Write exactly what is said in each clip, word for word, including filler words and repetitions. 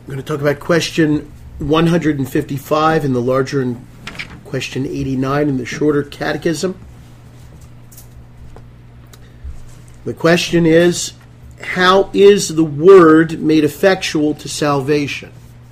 I'm going to talk about question one hundred fifty-five in the larger and question eighty-nine in the shorter catechism. The question is, how is the word made effectual to salvation?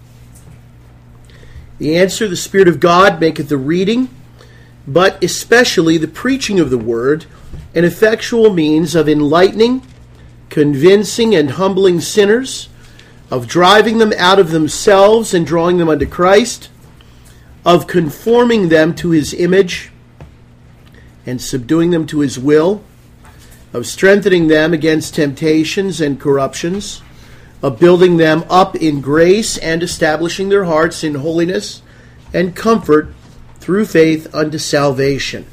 The answer, the Spirit of God maketh the reading, but especially the preaching of the word, an effectual means of enlightening, convincing, and humbling sinners, of driving them out of themselves and drawing them unto Christ, of conforming them to his image and subduing them to his will, of strengthening them against temptations and corruptions, of building them up in grace and establishing their hearts in holiness and comfort through faith unto salvation.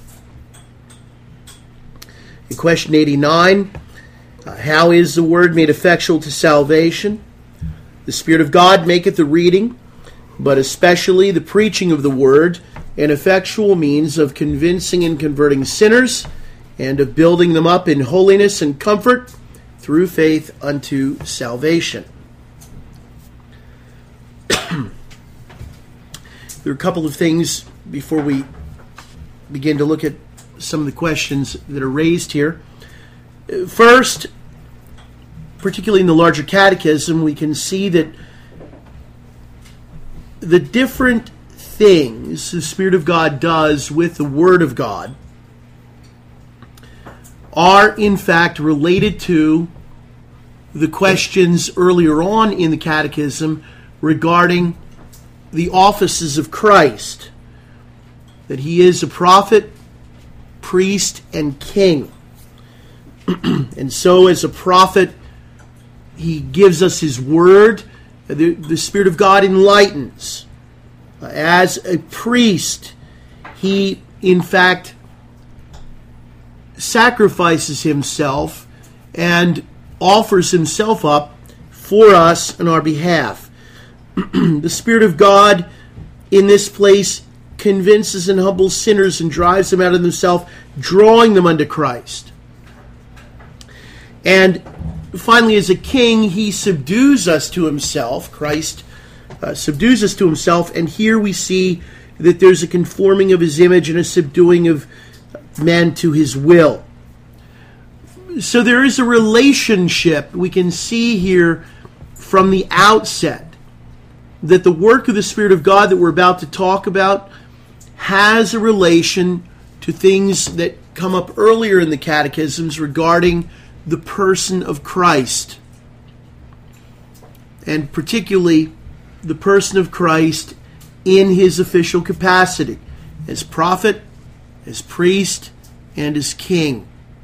In question eighty-nine, uh, how is the word made effectual to salvation? The Spirit of God maketh the reading, but especially the preaching of the word, an effectual means of convincing and converting sinners, and of building them up in holiness and comfort through faith unto salvation. There are a couple of things before we begin to look at some of the questions that are raised here. First, particularly in the larger catechism, we can see that the different things the Spirit of God does with the Word of God are in fact related to the questions earlier on in the catechism regarding the offices of Christ, that he is a prophet, priest, and king. And so as a prophet, he gives us his word. The, the Spirit of God enlightens. As a priest, he in fact sacrifices himself and offers himself up for us on our behalf. The Spirit of God in this place convinces and humbles sinners and drives them out of themselves, drawing them unto Christ. And finally, as a king, he subdues us to himself. Christ uh, subdues us to himself, and here we see that there's a conforming of his image and a subduing of men to his will. So there is a relationship we can see here from the outset, that the work of the Spirit of God that we're about to talk about has a relation to things that come up earlier in the catechisms regarding the person of Christ, and particularly the person of Christ in his official capacity as prophet, as priest, and as king.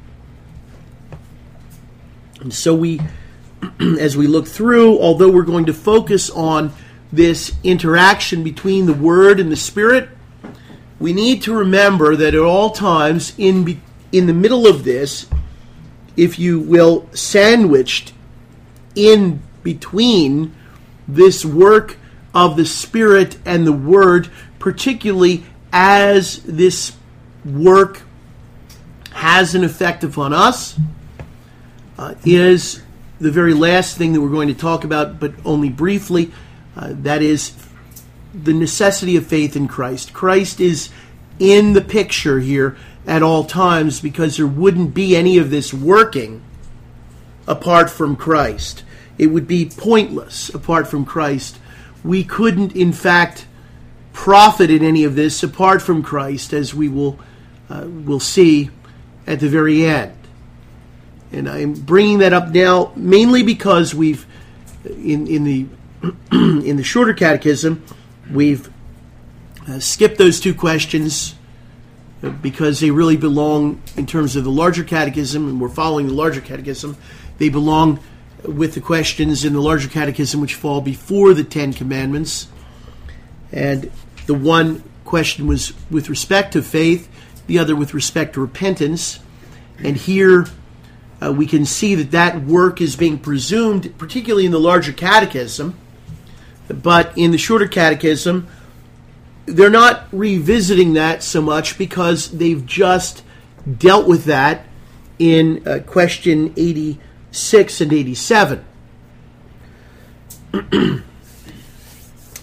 And so we, as we look through, although we're going to focus on this interaction between the Word and the Spirit, we need to remember that at all times in be, in the middle of this, if you will, sandwiched in between this work of the Spirit and the Word, particularly as this work has an effect upon us, uh, is the very last thing that we're going to talk about, but only briefly. Uh, that is the necessity of faith in Christ. Christ is in the picture here at all times, because there wouldn't be any of this working apart from Christ. It would be pointless apart from Christ. We couldn't, in fact, profit in any of this apart from Christ, as we will uh, will see at the very end. And I'm bringing that up now mainly because we've, in, in the in the shorter catechism, we've uh, skipped those two questions uh, because they really belong, in terms of the larger catechism, and we're following the larger catechism, they belong with the questions in the larger catechism which fall before the Ten Commandments. And the one question was with respect to faith, the other with respect to repentance. And here uh, we can see that that work is being presumed, particularly in the larger catechism. But in the shorter catechism, they're not revisiting that so much because they've just dealt with that in uh, question eighty-six and eighty-seven.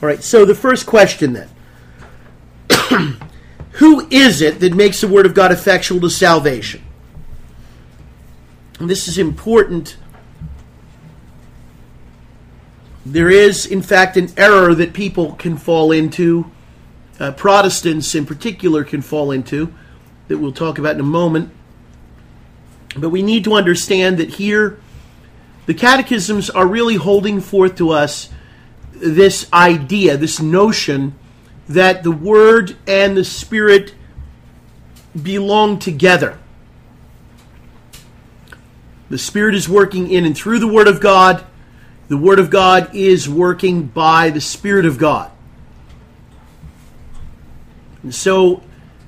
All right, so the first question then. Who is it that makes the Word of God effectual to salvation? And this is important. There is, in fact, an error that people can fall into, uh, Protestants in particular can fall into, that we'll talk about in a moment. But we need to understand that here, the catechisms are really holding forth to us this idea, this notion that the Word and the Spirit belong together. The Spirit is working in and through the Word of God. The Word of God is working by the Spirit of God. And so,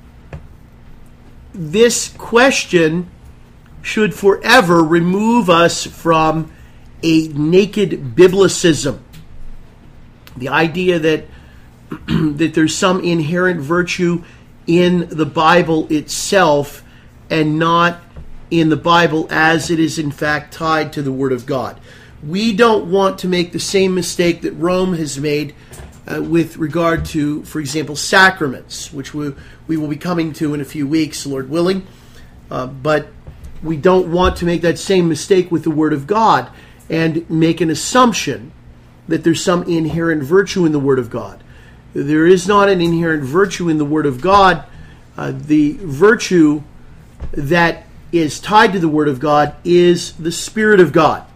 this question should forever remove us from a naked biblicism. The idea that that there's some inherent virtue in the Bible itself and not in the Bible as it is in fact tied to the Word of God. We don't want to make the same mistake that Rome has made uh, with regard to, for example, sacraments, which we, we will be coming to in a few weeks, Lord willing. Uh, but we don't want to make that same mistake with the Word of God and make an assumption that there's some inherent virtue in the Word of God. There is not an inherent virtue in the Word of God. Uh, the virtue that is tied to the Word of God is the Spirit of God.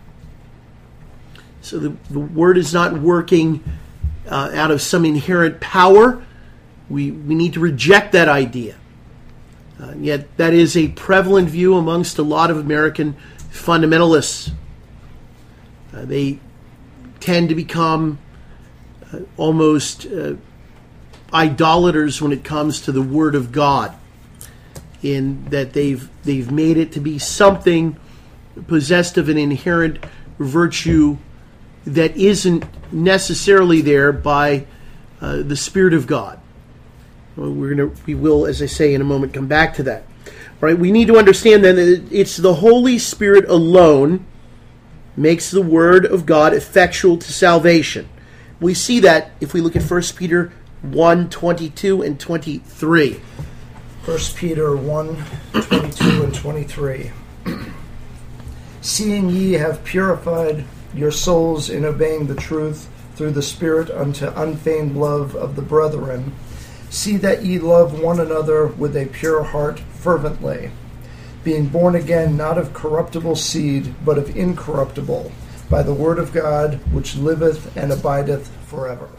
So the, the Word is not working uh, out of some inherent power. We, we need to reject that idea. Uh, yet that is a prevalent view amongst a lot of American fundamentalists. Uh, they tend to become uh, almost uh, idolaters when it comes to the Word of God, in that they've they've made it to be something possessed of an inherent virtue that isn't necessarily there by uh, the Spirit of God. Well, we're gonna we will, as I say in a moment, come back to that. All right, we need to understand then that it's the Holy Spirit alone makes the Word of God effectual to salvation. We see that if we look at First Peter one, twenty-two and twenty-three. First Peter one, twenty-two and twenty-three. Seeing ye have purified your souls in obeying the truth through the Spirit unto unfeigned love of the brethren, see that ye love one another with a pure heart fervently, being born again not of corruptible seed, but of incorruptible, by the word of God, which liveth and abideth forever.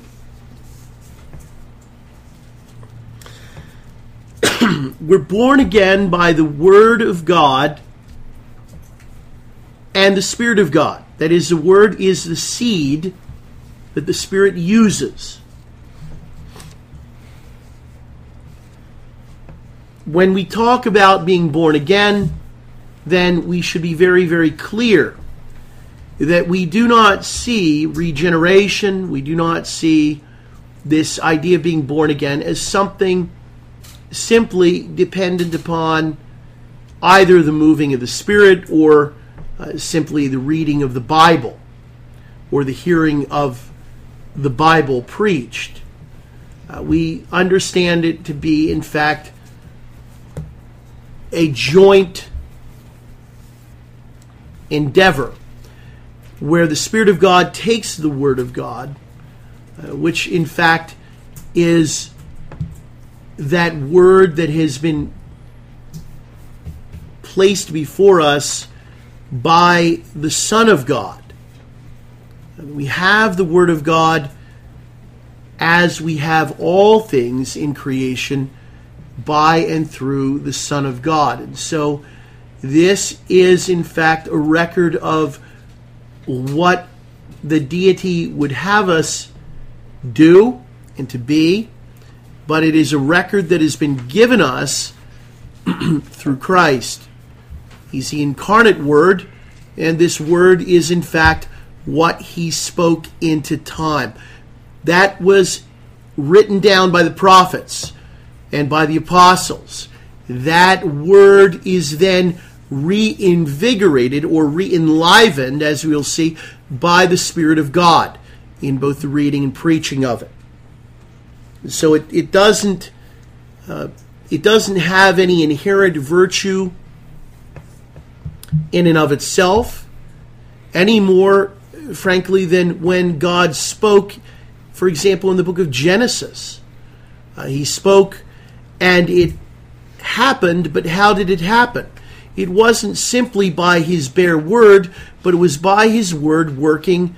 We're born again by the Word of God and the Spirit of God. That is, the Word is the seed that the Spirit uses. When we talk about being born again, then we should be very, very clear that we do not see regeneration, we do not see this idea of being born again as something simply dependent upon either the moving of the Spirit or uh, simply the reading of the Bible or the hearing of the Bible preached. Uh, we understand it to be, in fact, a joint endeavor where the Spirit of God takes the Word of God, uh, which in fact is that Word that has been placed before us by the Son of God. We have the Word of God as we have all things in creation by and through the Son of God. And so this is in fact a record of what the deity would have us do and to be, but it is a record that has been given us through Christ. He's the incarnate Word, and this Word is in fact what He spoke into time. That was written down by the prophets and by the apostles. That Word is then reinvigorated or re-enlivened, as we'll see, by the Spirit of God. in both the reading and preaching of it. So it, it doesn't uh, it doesn't have any inherent virtue in and of itself, any more, frankly, than when God spoke, for example, in the book of Genesis. Uh, he spoke and it happened, but how did it happen? It wasn't simply by his bare word, but it was by his word working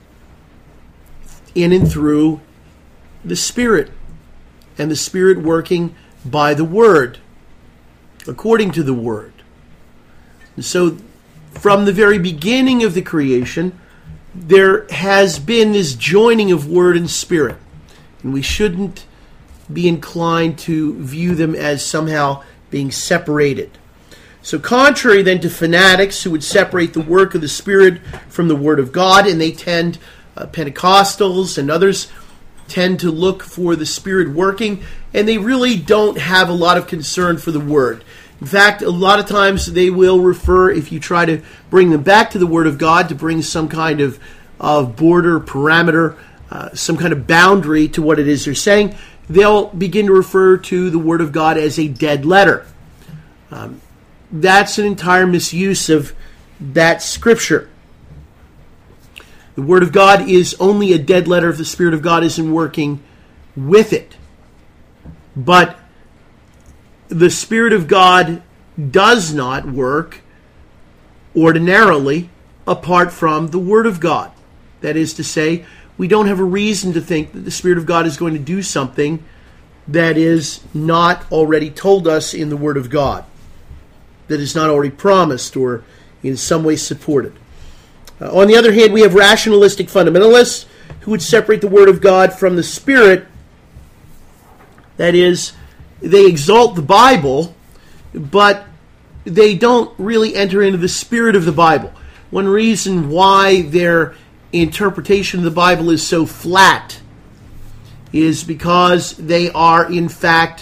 in and through the Spirit, and the Spirit working by the word, according to the word. And so from the very beginning of the creation, there has been this joining of word and spirit, and we shouldn't be inclined to view them as somehow being separated. So contrary then to fanatics who would separate the work of the Spirit from the Word of God, and they tend, uh, Pentecostals and others, tend to look for the Spirit working, and they really don't have a lot of concern for the Word. In fact, a lot of times they will refer, if you try to bring them back to the Word of God, to bring some kind of, of border, parameter, uh, some kind of boundary to what it is they're saying, they'll begin to refer to the Word of God as a dead letter. Um, that's an entire misuse of that Scripture. The Word of God is only a dead letter if the Spirit of God isn't working with it. But the Spirit of God does not work ordinarily apart from the Word of God. That is to say, we don't have a reason to think that the Spirit of God is going to do something that is not already told us in the Word of God, that is not already promised or in some way supported. Uh, on the other hand, we have rationalistic fundamentalists who would separate the Word of God from the Spirit. That is, they exalt the Bible, but they don't really enter into the spirit of the Bible. One reason why their interpretation of the Bible is so flat is because they are, in fact,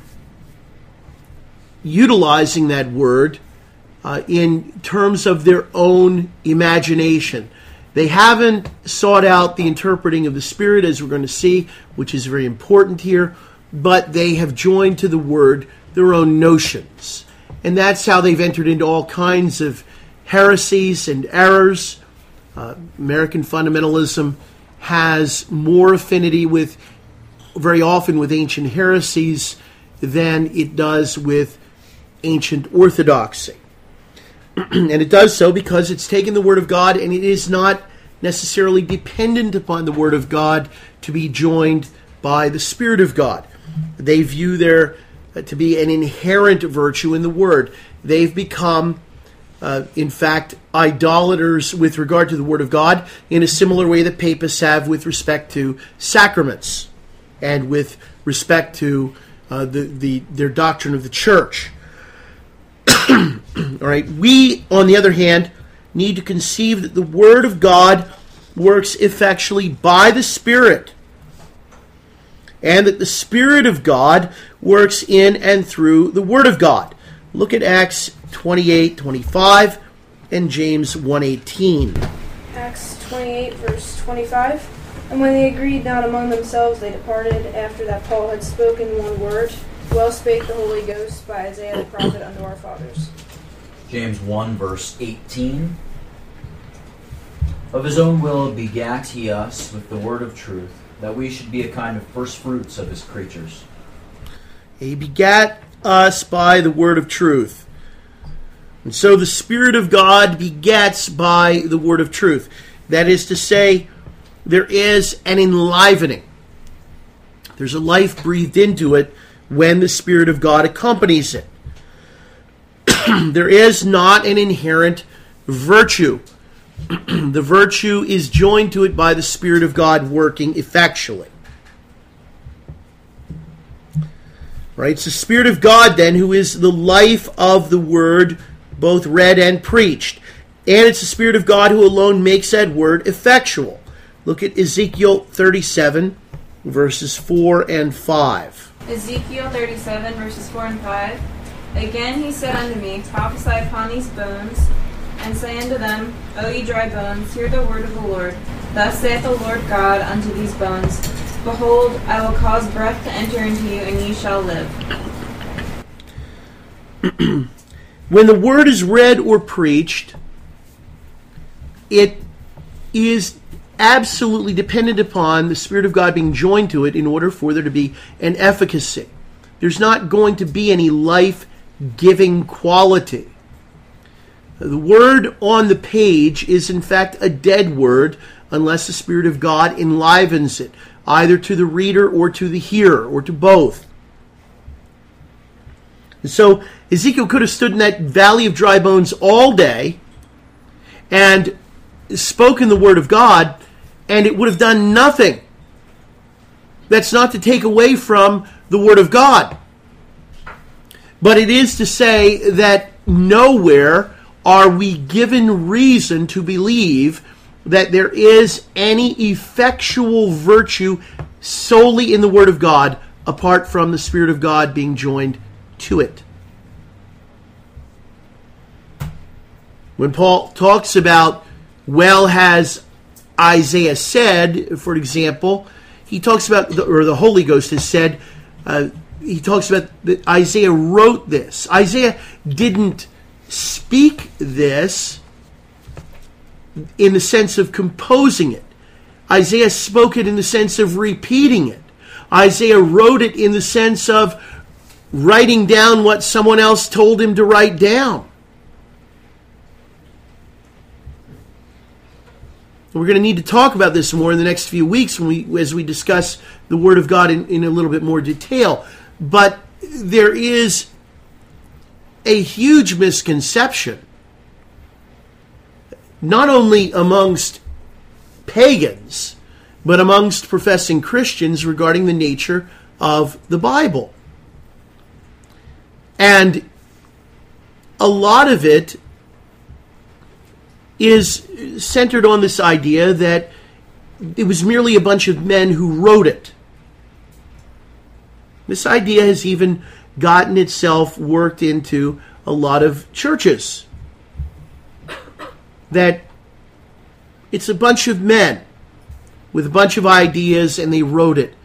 utilizing that word uh, in terms of their own imagination. They haven't sought out the interpreting of the Spirit, as we're going to see, which is very important here, but they have joined to the word their own notions. And that's how they've entered into all kinds of heresies and errors. Uh, American fundamentalism has more affinity with, very often with ancient heresies than it does with ancient orthodoxy. And it does so because it's taken the Word of God and it is not necessarily dependent upon the Word of God to be joined by the Spirit of God. They view there uh, to be an inherent virtue in the Word. They've become, uh, in fact, idolaters with regard to the Word of God in a similar way that papists have with respect to sacraments and with respect to uh, the, the their doctrine of the church. All right. We, on the other hand, need to conceive that the Word of God works effectually by the Spirit, and that the Spirit of God works in and through the Word of God. Look at Acts twenty-eight twenty-five and James one eighteen. Acts twenty-eight, verse twenty-five. And when they agreed not among themselves, they departed, after that Paul had spoken one word. Well spake the Holy Ghost by Isaiah the prophet unto our fathers. James one, verse eighteen. Of his own will begat he us with the word of truth, that we should be a kind of first fruits of his creatures. He begat us by the word of truth. And so the Spirit of God begets by the word of truth. That is to say, there is an enlivening. There's a life breathed into it when the Spirit of God accompanies it. There is not an inherent virtue. The virtue is joined to it by the Spirit of God working effectually. Right? It's the Spirit of God then who is the life of the Word, both read and preached. And it's the Spirit of God who alone makes that Word effectual. Look at Ezekiel thirty-seven, verses four and five. Ezekiel thirty-seven, verses four and five. Again he said unto me, Prophesy upon these bones, and say unto them, O ye dry bones, hear the word of the Lord. Thus saith the Lord God unto these bones, Behold, I will cause breath to enter into you, and ye shall live. When the word is read or preached, it is absolutely dependent upon the Spirit of God being joined to it in order for there to be an efficacy. There's not going to be any life-giving quality. The word on the page is in fact a dead word unless the Spirit of God enlivens it, either to the reader or to the hearer, or to both. And so Ezekiel could have stood in that valley of dry bones all day and spoken the word of God, and it would have done nothing. That's not to take away from the word of God. But it is to say that nowhere are we given reason to believe that there is any effectual virtue solely in the Word of God apart from the Spirit of God being joined to it. When Paul talks about, well has Isaiah said, for example, he talks about, the, or the Holy Ghost has said, uh, he talks about that Isaiah wrote this. Isaiah didn't speak this in the sense of composing it. Isaiah spoke it in the sense of repeating it. Isaiah wrote it in the sense of writing down what someone else told him to write down. We're going to need to talk about this more in the next few weeks when we, as we discuss the Word of God in, in a little bit more detail. But there is a huge misconception, not only amongst pagans, but amongst professing Christians regarding the nature of the Bible. And a lot of it is centered on this idea that it was merely a bunch of men who wrote it. This idea has even gotten itself worked into a lot of churches. That it's a bunch of men with a bunch of ideas and they wrote it.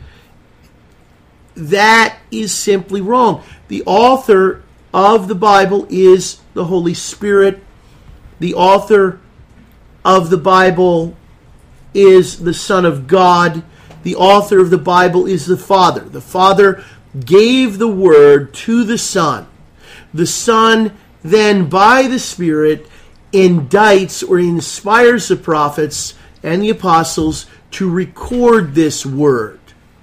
That is simply wrong. The author of the Bible is the Holy Spirit. The author of the Bible is the Son of God. The author of the Bible is the Father. The Father gave the Word to the Son. The Son then, by the Spirit, indicts or inspires the prophets and the apostles to record this Word.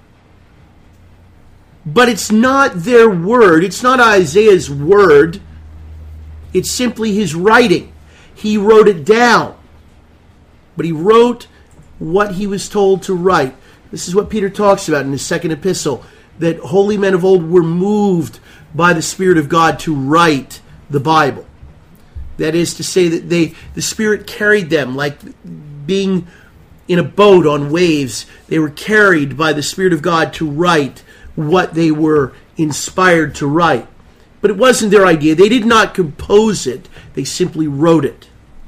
But it's not their word. It's not Isaiah's word. It's simply his writing. He wrote it down. But he wrote what he was told to write. This is what Peter talks about in his second epistle, that holy men of old were moved by the Spirit of God to write the Bible. That is to say that they, the Spirit carried them like being in a boat on waves. They were carried by the Spirit of God to write what they were inspired to write. But it wasn't their idea. They did not compose it. They simply wrote it.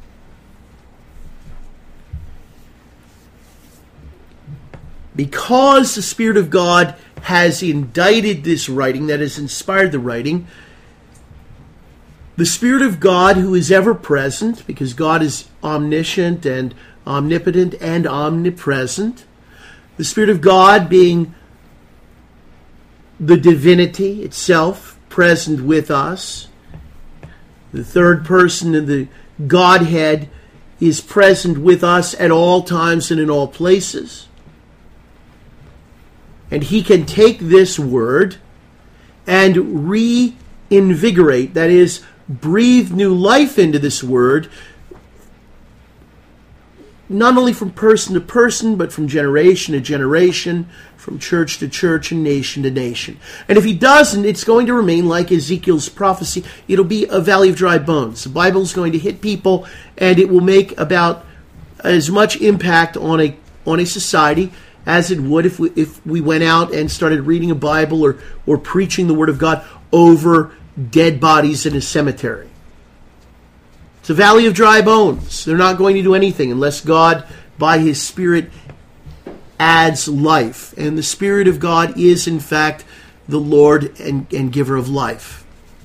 Because the Spirit of God has indicted this writing, that has inspired the writing, the Spirit of God, who is ever present, because God is omniscient and omnipotent and omnipresent, the Spirit of God being the divinity itself present with us, the third person of the Godhead is present with us at all times and in all places. And he can take this word and reinvigorate, that is, breathe new life into this word, not only from person to person, but from generation to generation, from church to church, and nation to nation. And if he doesn't, it's going to remain like Ezekiel's prophecy. It'll be a valley of dry bones. The Bible is going to hit people, and it will make about as much impact on a on a society as it would if we if we went out and started reading a Bible or or preaching the Word of God over dead bodies in a cemetery. It's a valley of dry bones. They're not going to do anything unless God by His Spirit adds life. And the Spirit of God is, in fact, the Lord and, and giver of life.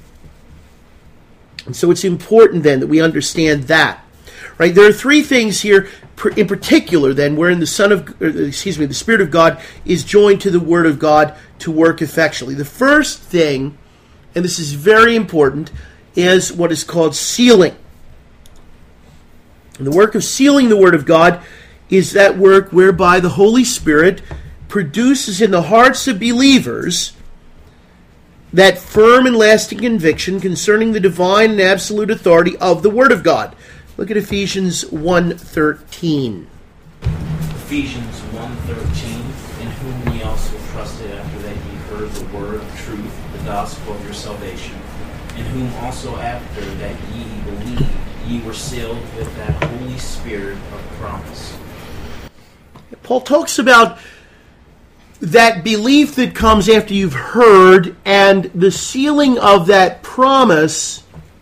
And so it's important then that we understand that. Right? There are three things here in particular then wherein the Son of, excuse me, the Spirit of God is joined to the Word of God to work effectually. The first thing, and this is very important, is what is called sealing. And the work of sealing the Word of God is that work whereby the Holy Spirit produces in the hearts of believers that firm and lasting conviction concerning the divine and absolute authority of the Word of God. Look at Ephesians one thirteen. Ephesians one thirteen, in whom ye also trusted after that ye heard the word of truth, the gospel of your salvation, in whom also after that ye believed, ye were sealed with that Holy Spirit of promise. Paul talks about that belief that comes after you've heard and the sealing of that promise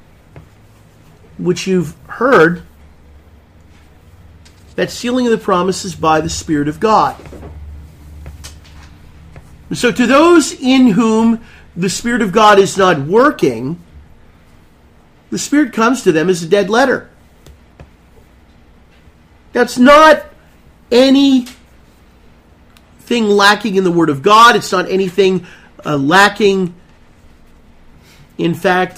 which you've heard. That sealing of the promise is by the Spirit of God. So to those in whom the Spirit of God is not working, the Spirit comes to them as a dead letter. That's not anything lacking in the Word of God. It's not anything uh, lacking, in fact,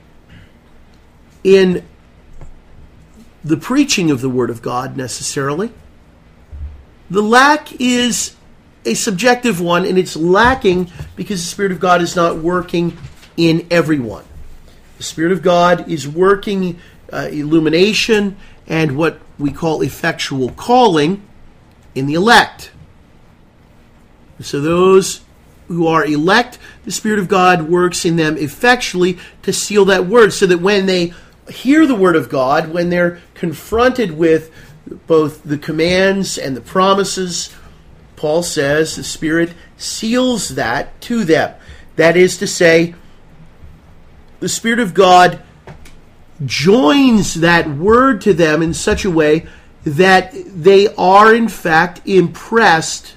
in the preaching of the Word of God necessarily. The lack is a subjective one, and it's lacking because the Spirit of God is not working in everyone. The Spirit of God is working uh, illumination and what we call effectual calling in the elect. So those who are elect, the Spirit of God works in them effectually to seal that word, so that when they hear the Word of God, when they're confronted with both the commands and the promises, Paul says the Spirit seals that to them. That is to say, the Spirit of God joins that word to them in such a way that they are in fact impressed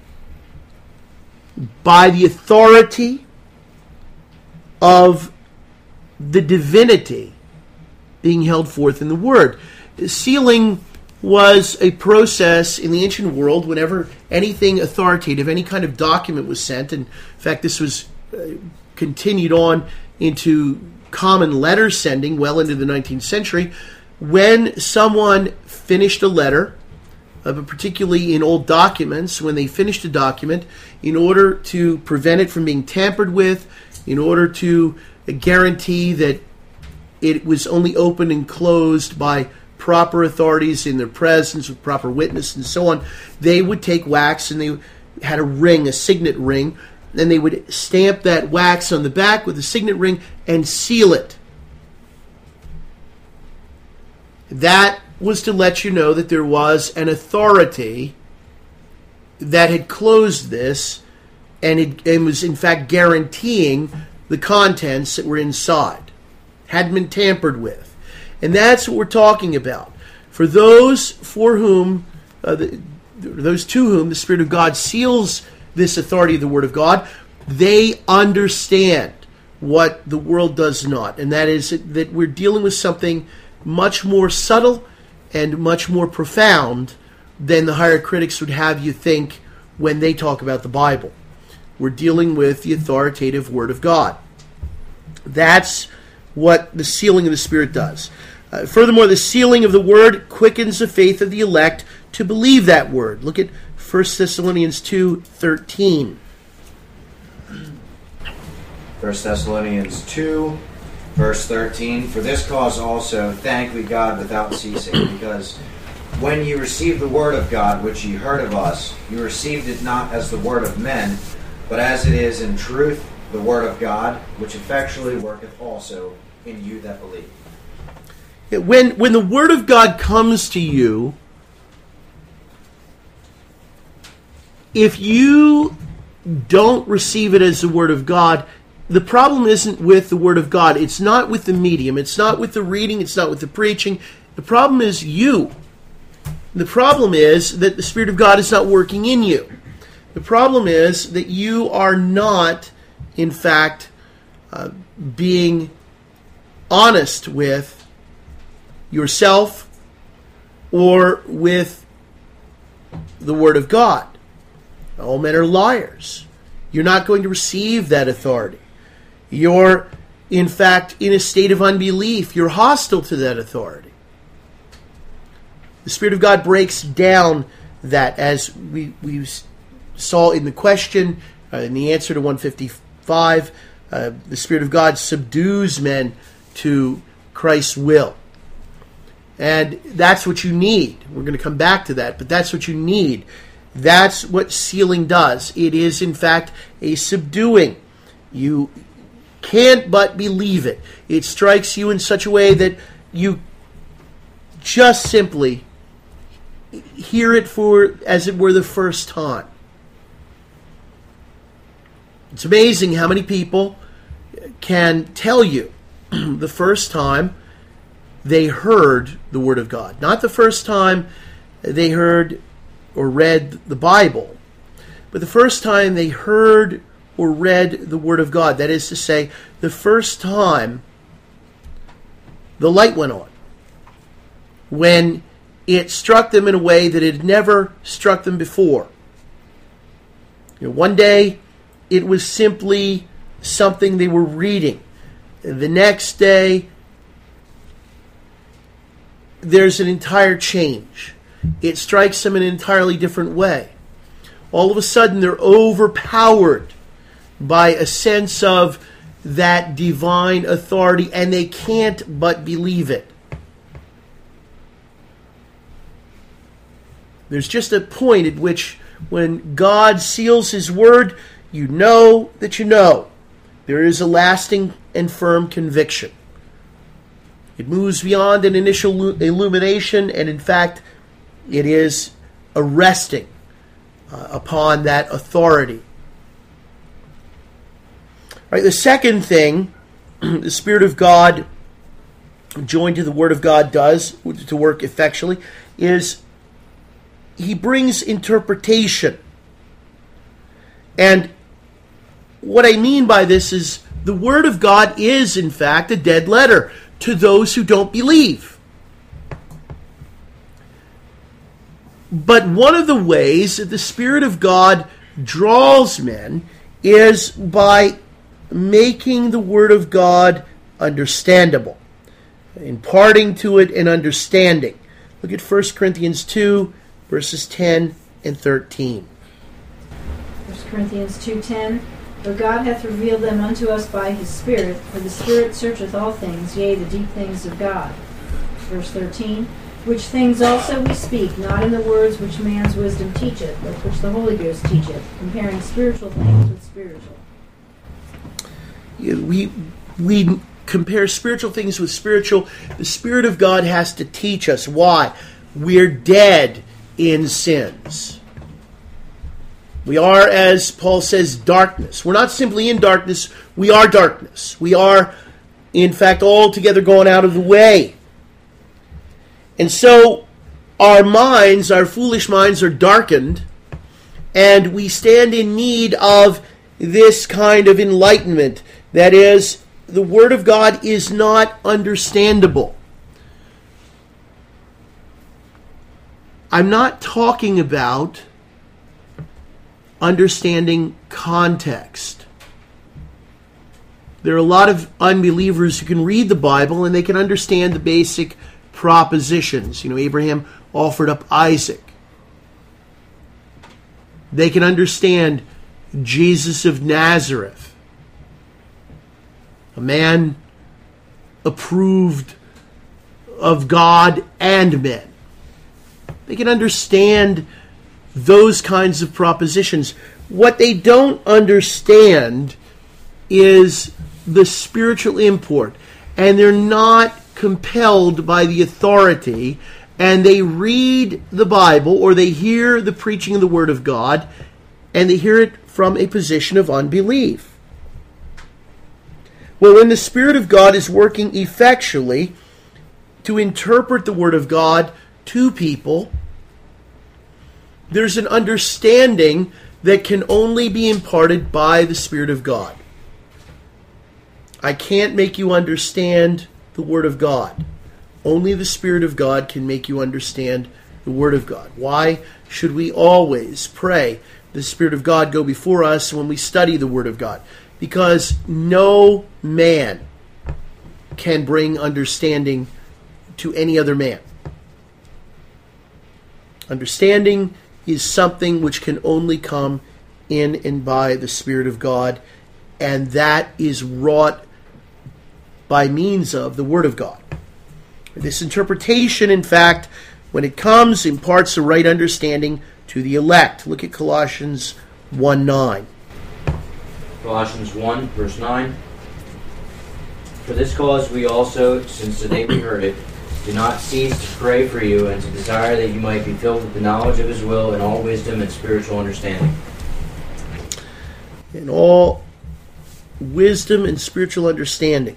by the authority of the divinity being held forth in the Word. Sealing was a process in the ancient world whenever anything authoritative, any kind of document was sent, and in fact this was uh, continued on into common letter sending well into the nineteenth century. When someone finished a letter, uh, but particularly in old documents, when they finished a document, in order to prevent it from being tampered with, in order to guarantee that it was only opened and closed by proper authorities in their presence with proper witness and so on, they would take wax and they had a ring, a signet ring, and they would stamp that wax on the back with a signet ring and seal it. That was to let you know that there was an authority that had closed this, and it and was in fact guaranteeing the contents that were inside. Hadn't been tampered with. And that's what we're talking about. For those for whom, uh, the, those to whom the Spirit of God seals this authority of the Word of God, they understand what the world does not. And that is that we're dealing with something much more subtle and much more profound than the higher critics would have you think when they talk about the Bible. We're dealing with the authoritative Word of God. That's what the sealing of the Spirit does. Uh, furthermore, the sealing of the Word quickens the faith of the elect to believe that Word. Look at First Thessalonians two thirteen. First Thessalonians two, verse thirteen. For this cause also thank we God without ceasing, because when ye received the word of God, which ye heard of us, you received it not as the word of men, but as it is in truth the word of God, which effectually worketh also in you that believe. When, when the Word of God comes to you, if you don't receive it as the Word of God, the problem isn't with the Word of God. It's not with the medium. It's not with the reading. It's not with the preaching. The problem is you. The problem is that the Spirit of God is not working in you. The problem is that you are not, in fact, uh, being honest with yourself or with the Word of God. All men are liars. You're not going to receive that authority. You're, in fact, in a state of unbelief. You're hostile to that authority. The Spirit of God breaks down that, as we, we saw in the question, uh, in the answer to one fifty-five, uh, the Spirit of God subdues men to Christ's will. And that's what you need. We're going to come back to that, but that's what you need. That's what sealing does. It is, in fact, a subduing. You can't but believe it. It strikes you in such a way that you just simply hear it for, as it were, the first time. It's amazing how many people can tell you the first time they heard the Word of God. Not the first time they heard or read the Bible, but the first time they heard or read the Word of God. That is to say, the first time the light went on, when it struck them in a way that it had never struck them before. You know, one day it was simply something they were reading. The next day there's an entire change. It strikes them in an entirely different way. All of a sudden they're overpowered by a sense of that divine authority, and they can't but believe it. There's just a point at which, when God seals His Word, you know that you know. There is a lasting and firm conviction. It moves beyond an initial illumination, and in fact, it is a resting uh, upon that authority. All right, the second thing the Spirit of God joined to the Word of God does to work effectually is He brings interpretation. And what I mean by this is the Word of God is, in fact, a dead letter to those who don't believe. But one of the ways that the Spirit of God draws men is by making the Word of God understandable, imparting to it an understanding. Look at First Corinthians two, verses ten and thirteen. First Corinthians two ten. For God hath revealed them unto us by His Spirit, for the Spirit searcheth all things, yea, the deep things of God. Verse thirteen. Which things also we speak, not in the words which man's wisdom teacheth, but which the Holy Ghost teacheth, comparing spiritual things with spiritual. We, we compare spiritual things with spiritual. The Spirit of God has to teach us. Why? We're dead in sins. We are, as Paul says, darkness. We're not simply in darkness, we are darkness. We are, in fact, altogether going out of the way. And so our minds, our foolish minds, are darkened, and we stand in need of this kind of enlightenment. That is, the Word of God is not understandable. I'm not talking about understanding context. There are a lot of unbelievers who can read the Bible and they can understand the basic propositions. You know, Abraham offered up Isaac. They can understand Jesus of Nazareth, a man approved of God and men. They can understand those kinds of propositions. What they don't understand is the spiritual import, and they're not compelled by the authority, and they read the Bible or they hear the preaching of the Word of God, and they hear it from a position of unbelief. Well, when the Spirit of God is working effectually to interpret the Word of God to people, there's an understanding that can only be imparted by the Spirit of God. I can't make you understand the Word of God. Only the Spirit of God can make you understand the Word of God. Why should we always pray the Spirit of God go before us when we study the Word of God? Because no man can bring understanding to any other man. Understanding is something which can only come in and by the Spirit of God, and that is wrought by means of the Word of God. This interpretation, in fact, when it comes, imparts a right understanding to the elect. Look at Colossians one nine. Colossians one, verse nine. For this cause we also, since the day we heard it, do not cease to pray for you and to desire that you might be filled with the knowledge of His will and all wisdom and spiritual understanding. In all wisdom and spiritual understanding.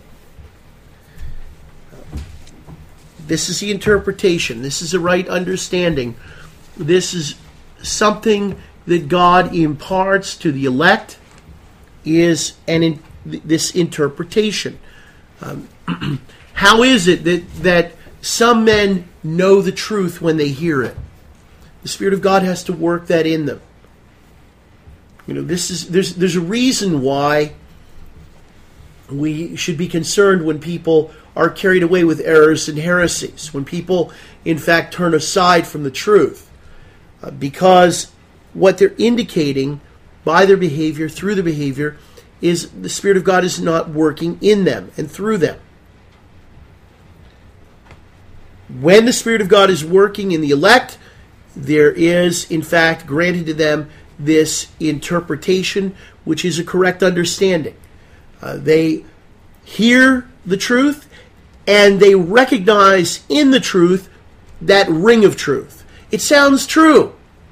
This is the interpretation. This is a right understanding. This is something that God imparts to the elect, is an in, this interpretation. Um, how is it that, that some men know the truth when they hear it? The Spirit of God has to work that in them. You know, this is there's there's a reason why we should be concerned when people are carried away with errors and heresies, when people, in fact, turn aside from the truth. Uh, because what they're indicating by their behavior, through their behavior, is the Spirit of God is not working in them and through them. When the Spirit of God is working in the elect, there is, in fact, granted to them this interpretation, which is a correct understanding. Uh, they hear the truth, and they recognize in the truth that ring of truth. It sounds true.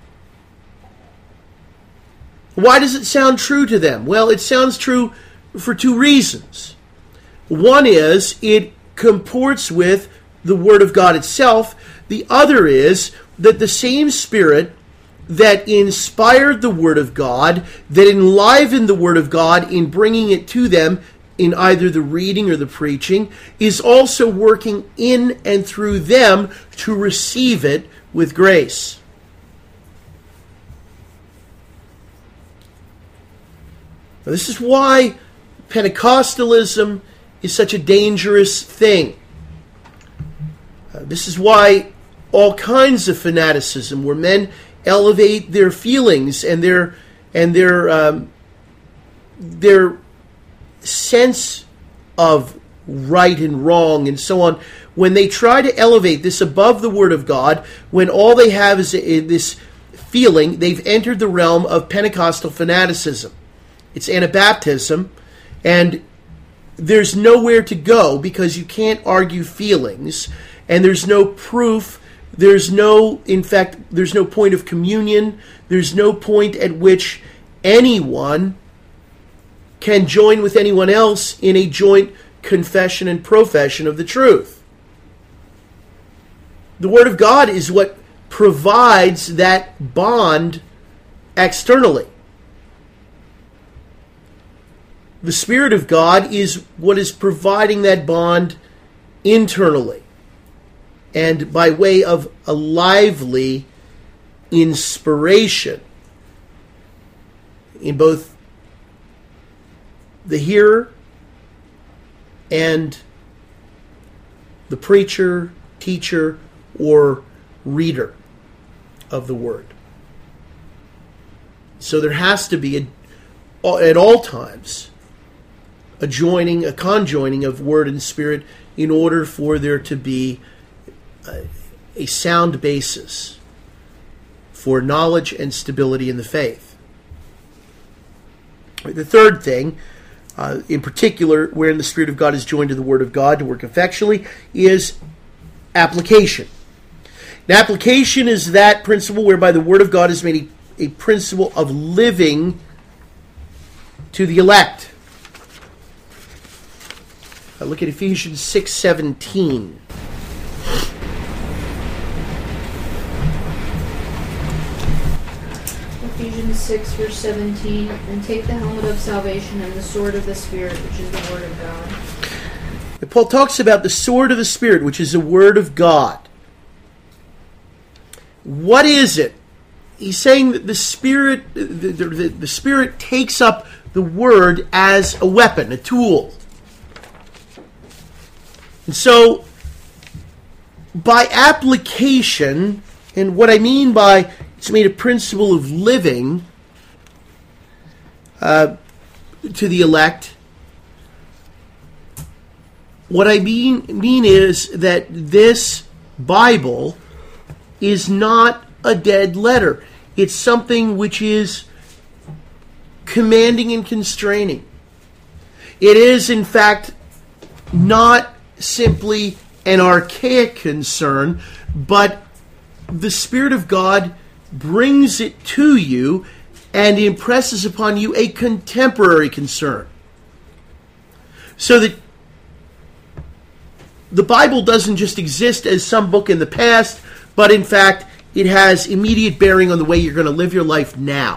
Why does it sound true to them? Well, it sounds true for two reasons. One is it comports with the Word of God itself. The other is that the same Spirit that inspired the Word of God, that enlivened the Word of God in bringing it to them in either the reading or the preaching, is also working in and through them to receive it with grace. Now, this is why Pentecostalism is such a dangerous thing. Uh, this is why all kinds of fanaticism, where men elevate their feelings and their and their um, their sense of right and wrong and so on, when they try to elevate this above the Word of God, when all they have is a, this feeling, they've entered the realm of Pentecostal fanaticism. It's Anabaptism, and there's nowhere to go because you can't argue feelings, and there's no proof. There's no, in fact, there's no point of communion. There's no point at which anyone can join with anyone else in a joint confession and profession of the truth. The Word of God is what provides that bond externally. The Spirit of God is what is providing that bond internally, and by way of a lively inspiration in both the hearer and the preacher, teacher, or reader of the Word. So there has to be, a, at all times, a joining, a conjoining of Word and Spirit in order for there to be a, a sound basis for knowledge and stability in the faith. The third thing, Uh, in particular, wherein the Spirit of God is joined to the Word of God to work effectually, is application. Now, application is that principle whereby the Word of God is made a, a principle of living to the elect. Uh, look at Ephesians six seventeen. Ephesians six, verse seventeen, and take the helmet of salvation and the sword of the Spirit, which is the Word of God. Paul talks about the sword of the Spirit, which is the Word of God. What is it? He's saying that the Spirit, the, the, the Spirit takes up the Word as a weapon, a tool. And so, by application, and what I mean by it's made a principle of living uh, to the elect, what I mean, mean is that this Bible is not a dead letter. It's something which is commanding and constraining. It is, in fact, not simply an archaic concern, but the Spirit of God brings it to you and impresses upon you a contemporary concern. So that the Bible doesn't just exist as some book in the past, but in fact, it has immediate bearing on the way you're going to live your life now.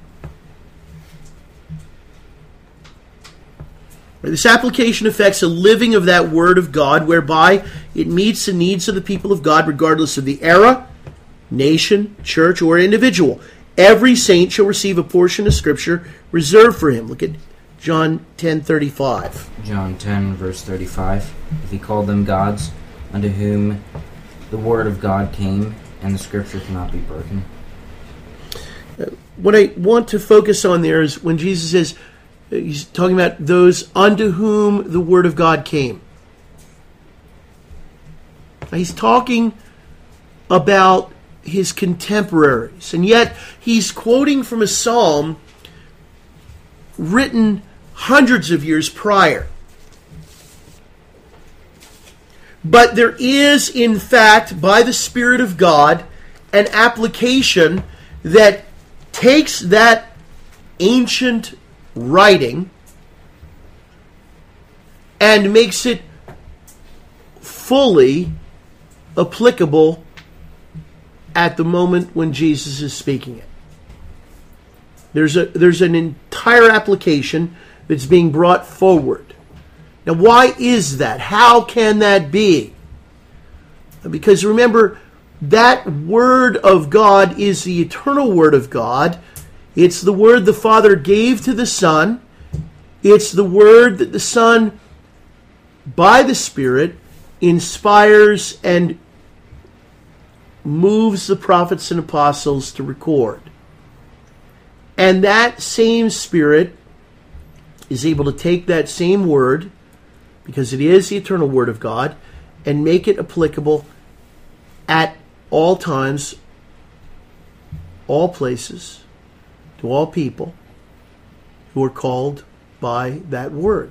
This application affects a living of that Word of God, whereby it meets the needs of the people of God regardless of the era, nation, church, or individual. Every saint shall receive a portion of Scripture reserved for him. Look at John ten thirty-five. John ten, verse thirty-five. If he called them gods, unto whom the word of God came, and the Scripture cannot be broken. Uh, what I want to focus on there is when Jesus says, he's talking about those unto whom the word of God came. He's talking about his contemporaries, and yet he's quoting from a psalm written hundreds of years prior. But there is, in fact, by the Spirit of God, an application that takes that ancient writing and makes it fully applicable at the moment when Jesus is speaking it. There's a there's an entire application that's being brought forward. Now, why is that? How can that be? Because remember, that Word of God is the eternal Word of God. It's the Word the Father gave to the Son. It's the Word that the Son, by the Spirit, inspires and moves the prophets and apostles to record. And that same Spirit is able to take that same Word, because it is the eternal Word of God, and make it applicable at all times, all places, to all people who are called by that Word.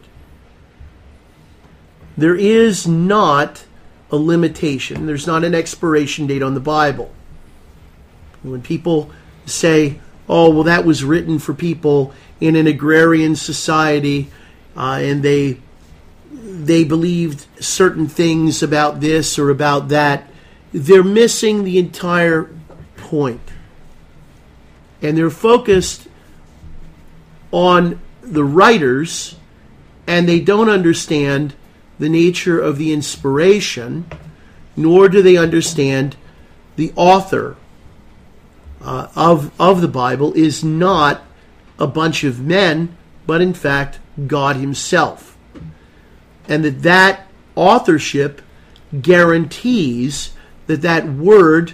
There is not a limitation. There's not an expiration date on the Bible. When people say, oh, well, that was written for people in an agrarian society, uh, and they they believed certain things about this or about that, they're missing the entire point. And they're focused on the writers, and they don't understand the nature of the inspiration, nor do they understand the author uh, of, of the Bible is not a bunch of men, but in fact God Himself. And that that authorship guarantees that that word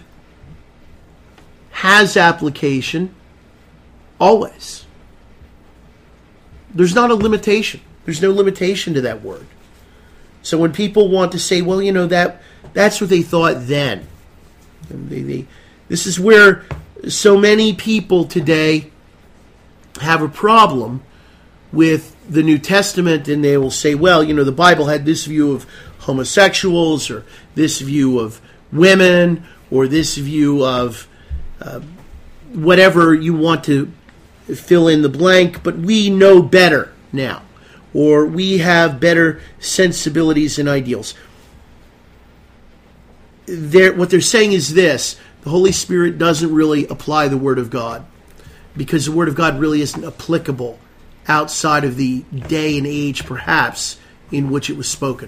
has application always. There's not a limitation. There's no limitation to that word. So when people want to say, well, you know, that that's what they thought then. And they, they, this is where so many people today have a problem with the New Testament, and they will say, well, you know, the Bible had this view of homosexuals, or this view of women, or this view of uh, whatever you want to fill in the blank, but we know better now, or we have better sensibilities and ideals. They're, what they're saying is this: the Holy Spirit doesn't really apply the Word of God. because the Word of God really isn't applicable outside of the day and age, perhaps, in which it was spoken.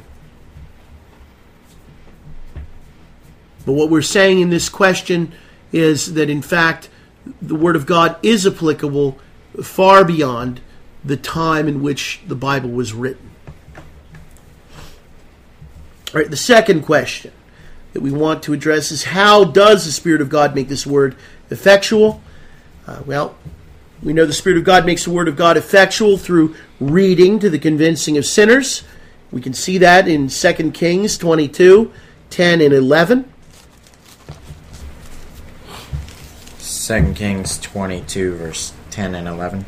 But what we're saying in this question is that, in fact, the Word of God is applicable far beyond the time in which the Bible was written. All right, the second question that we want to address is, how does the Spirit of God make this Word effectual? Uh, well, we know the Spirit of God makes the Word of God effectual through reading to the convincing of sinners. We can see that in Second Kings twenty-two, ten and eleven. Second Kings twenty-two, verse ten and eleven.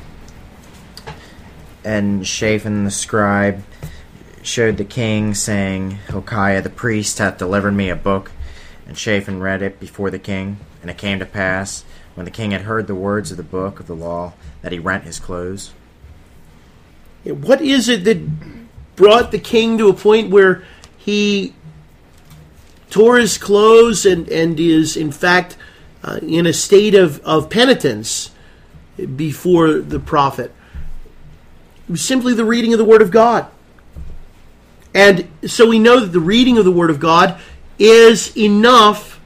And Shaphan the scribe showed the king, saying, Hilkiah the priest hath delivered me a book. And Shaphan read it before the king. And it came to pass, when the king had heard the words of the book of the law, that he rent his clothes. What is it that brought the king to a point where he tore his clothes and, and is, in fact, uh, in a state of, of penitence before the prophet? It was simply the reading of the Word of God. And so we know that the reading of the Word of God is enough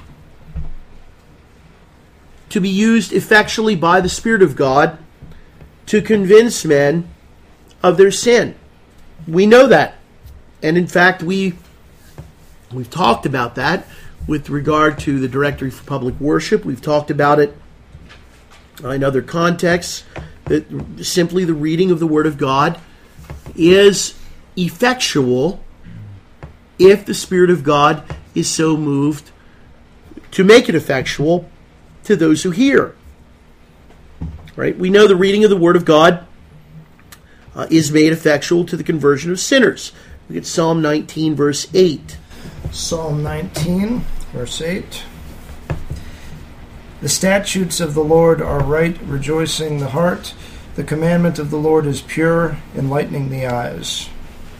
to be used effectually by the Spirit of God to convince men of their sin. We know that. And in fact, we, we've talked about that with regard to the Directory for Public Worship. We've talked about it in other contexts, that simply the reading of the Word of God is effectual if the Spirit of God is so moved to make it effectual to those who hear. Right? We know the reading of the Word of God uh, is made effectual to the conversion of sinners. Look at Psalm nineteen, verse eight. Psalm nineteen, verse eight. The statutes of the Lord are right, rejoicing the heart. The commandment of the Lord is pure, enlightening the eyes.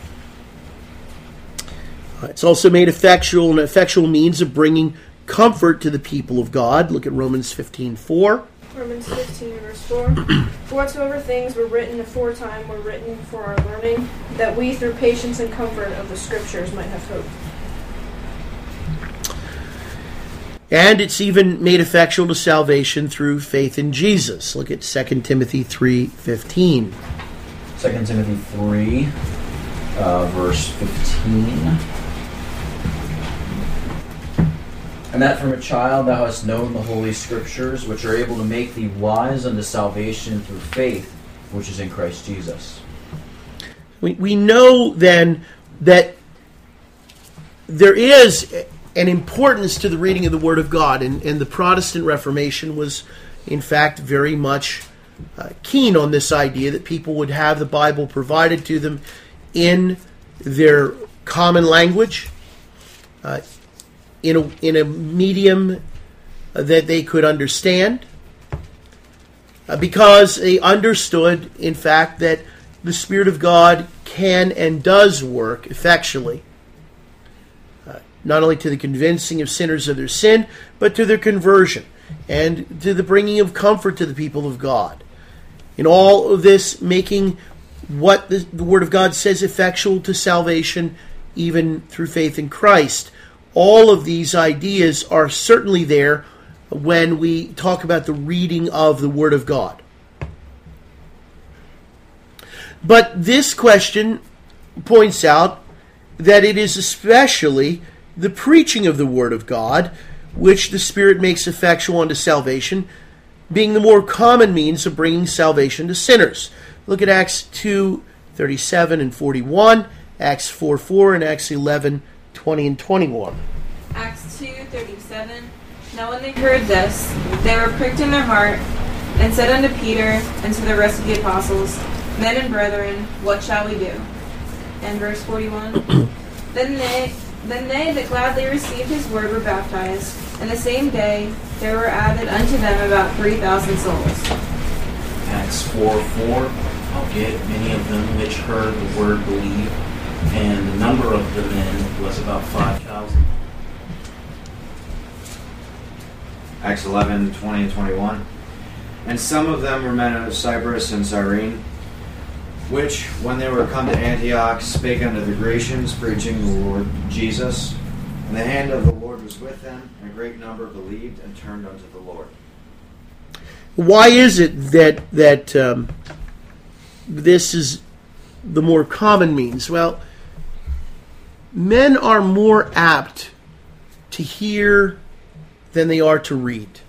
It's also made effectual, an effectual means of bringing comfort to the people of God. Look at Romans fifteen four. Romans fifteen, verse four. For whatsoever things were written aforetime were written for our learning, that we through patience and comfort of the Scriptures might have hope. And it's even made effectual to salvation through faith in Jesus. Look at Second Timothy three fifteen. Second Timothy three, uh, verse fifteen. And that from a child thou hast known the holy Scriptures, which are able to make thee wise unto salvation through faith, which is in Christ Jesus. We, we know then that there is an importance to the reading of the Word of God, and, and the Protestant Reformation was, in fact, very much uh, keen on this idea that people would have the Bible provided to them in their common language, uh, in a, in a medium that they could understand, uh, because they understood, in fact, that the Spirit of God can and does work effectually, uh, not only to the convincing of sinners of their sin, but to their conversion and to the bringing of comfort to the people of God. In all of this, making what the, the Word of God says effectual to salvation, even through faith in Christ. All of these ideas are certainly there when we talk about the reading of the Word of God. But this question points out that it is especially the preaching of the Word of God which the Spirit makes effectual unto salvation, being the more common means of bringing salvation to sinners. Look at Acts two thirty-seven and forty-one, Acts four four, and Acts eleven twenty and twenty-one. Acts two thirty-seven. Now when they heard this, they were pricked in their heart, and said unto Peter and to the rest of the apostles, Men and brethren, what shall we do? And verse forty-one. Then they then they that gladly received his word were baptized, and the same day there were added unto them about three thousand souls. Acts four four. Albeit many of them which heard the word believed, and the number of the men was about five thousand. Acts eleven twenty and twenty-one. And some of them were men of Cyprus and Cyrene, which, when they were come to Antioch, spake unto the Grecians, preaching the Lord Jesus. And the hand of the Lord was with them, and a great number believed and turned unto the Lord. Why is it that that um, this is the more common means? Well, men are more apt to hear than they are to read.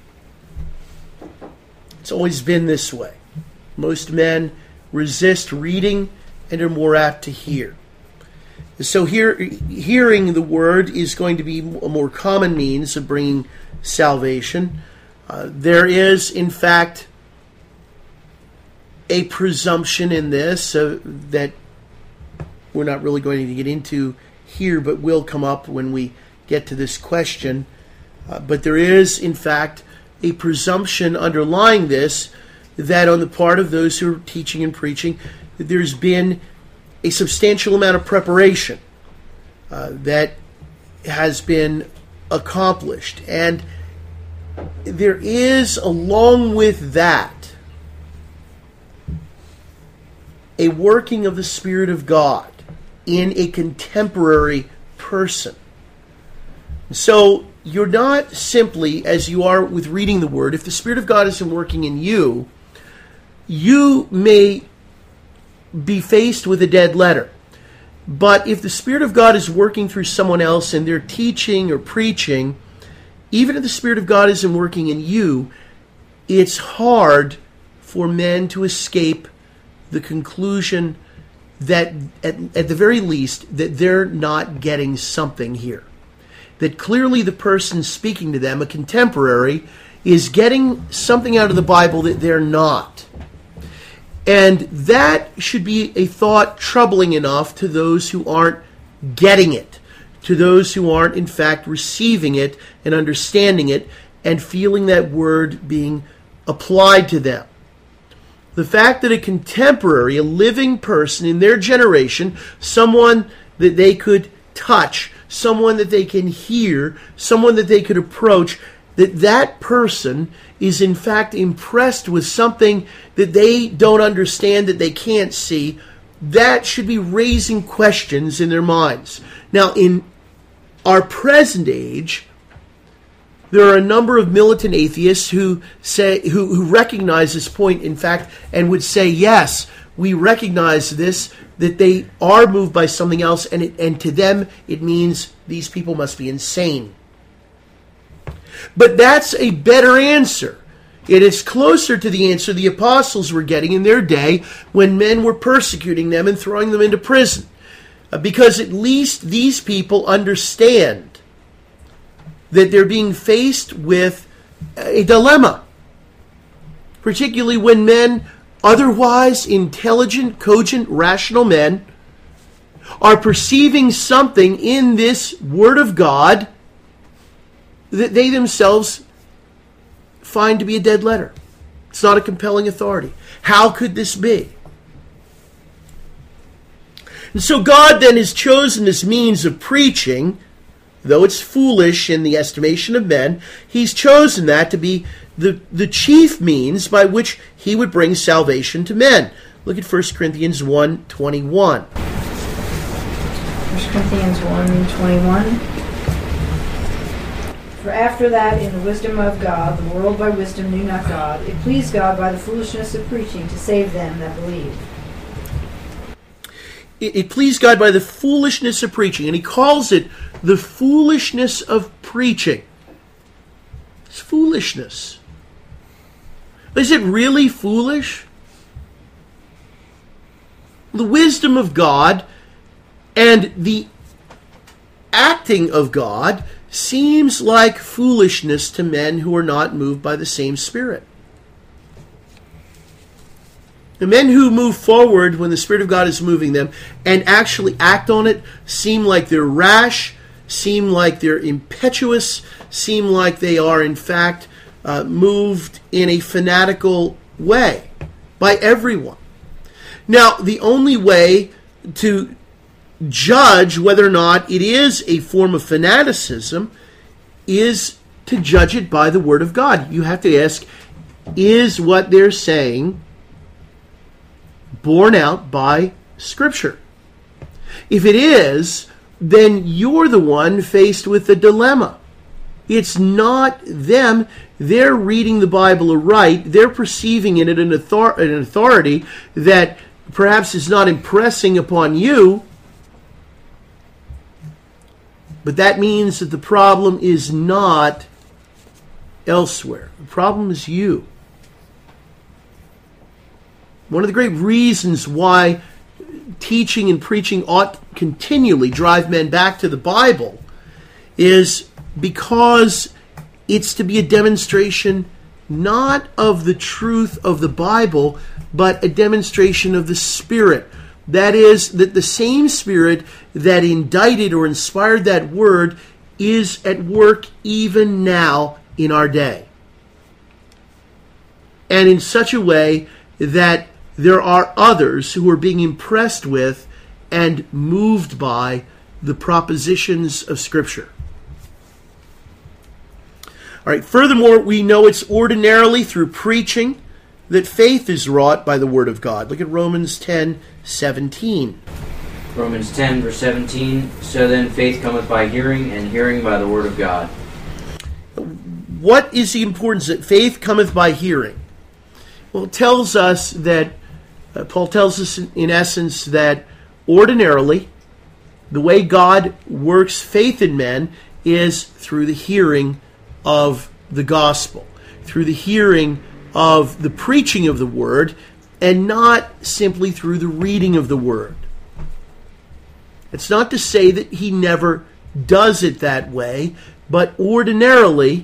It's always been this way. Most men resist reading and are more apt to hear. So hear, hearing the word is going to be a more common means of bringing salvation. Uh, there is, in fact, a presumption in this uh, that we're not really going to get into here, but will come up when we get to this question. Uh, but there is, in fact, a presumption underlying this that on the part of those who are teaching and preaching, that there's been a substantial amount of preparation uh, that has been accomplished. And there is, along with that, a working of the Spirit of God in a contemporary person. So you're not simply, as you are with reading the Word, if the Spirit of God isn't working in you, you may be faced with a dead letter. But if the Spirit of God is working through someone else and they're teaching or preaching, even if the Spirit of God isn't working in you, it's hard for men to escape the conclusion that, at, at the very least, that they're not getting something here. That clearly the person speaking to them, a contemporary, is getting something out of the Bible that they're not. And that should be a thought troubling enough to those who aren't getting it, to those who aren't, in fact, receiving it and understanding it and feeling that word being applied to them. The fact that a contemporary, a living person in their generation, someone that they could touch, someone that they can hear, someone that they could approach, that that person is in fact impressed with something that they don't understand, that they can't see, that should be raising questions in their minds. Now, in our present age, there are a number of militant atheists who say who, who recognize this point, in fact, and would say, yes, we recognize this, that they are moved by something else, and it, and to them it means these people must be insane. But that's a better answer. It is closer to the answer the apostles were getting in their day when men were persecuting them and throwing them into prison. Uh, because at least these people understand that they're being faced with a dilemma. Particularly when men, otherwise intelligent, cogent, rational men, are perceiving something in this Word of God that they themselves find to be a dead letter. It's not a compelling authority. How could this be? And so God then has chosen this means of preaching, though it's foolish in the estimation of men, he's chosen that to be the, the chief means by which he would bring salvation to men. Look at First Corinthians one twenty-one. First Corinthians one twenty-one. For after that, in the wisdom of God, the world by wisdom knew not God. It pleased God by the foolishness of preaching to save them that believe. It, it pleased God by the foolishness of preaching, and he calls it the foolishness of preaching. It's foolishness. Is it really foolish? The wisdom of God and the acting of God seems like foolishness to men who are not moved by the same Spirit. The men who move forward when the Spirit of God is moving them and actually act on it seem like they're rash, seem like they're impetuous, seem like they are in fact uh, moved in a fanatical way by everyone. Now, the only way to judge whether or not it is a form of fanaticism is to judge it by the Word of God. You have to ask, is what they're saying borne out by Scripture? If it is, then you're the one faced with a dilemma. It's not them. They're reading the Bible aright. They're perceiving in it an, author- an authority that perhaps is not impressing upon you. But that means that the problem is not elsewhere. The problem is you. One of the great reasons why teaching and preaching ought continually drive men back to the Bible is because it's to be a demonstration not of the truth of the Bible, but a demonstration of the Spirit. That is, that the same Spirit that indicted or inspired that word is at work even now in our day. And in such a way that there are others who are being impressed with and moved by the propositions of Scripture. All right, furthermore, we know it's ordinarily through preaching that faith is wrought by the Word of God. Look at Romans ten seventeen. Romans ten, verse seventeen. So then faith cometh by hearing, and hearing by the Word of God. What is the importance that faith cometh by hearing? Well, it tells us that, uh, Paul tells us in, in essence that ordinarily, the way God works faith in men is through the hearing of the gospel, through the hearing of the preaching of the word, and not simply through the reading of the word. It's not to say that he never does it that way, but ordinarily,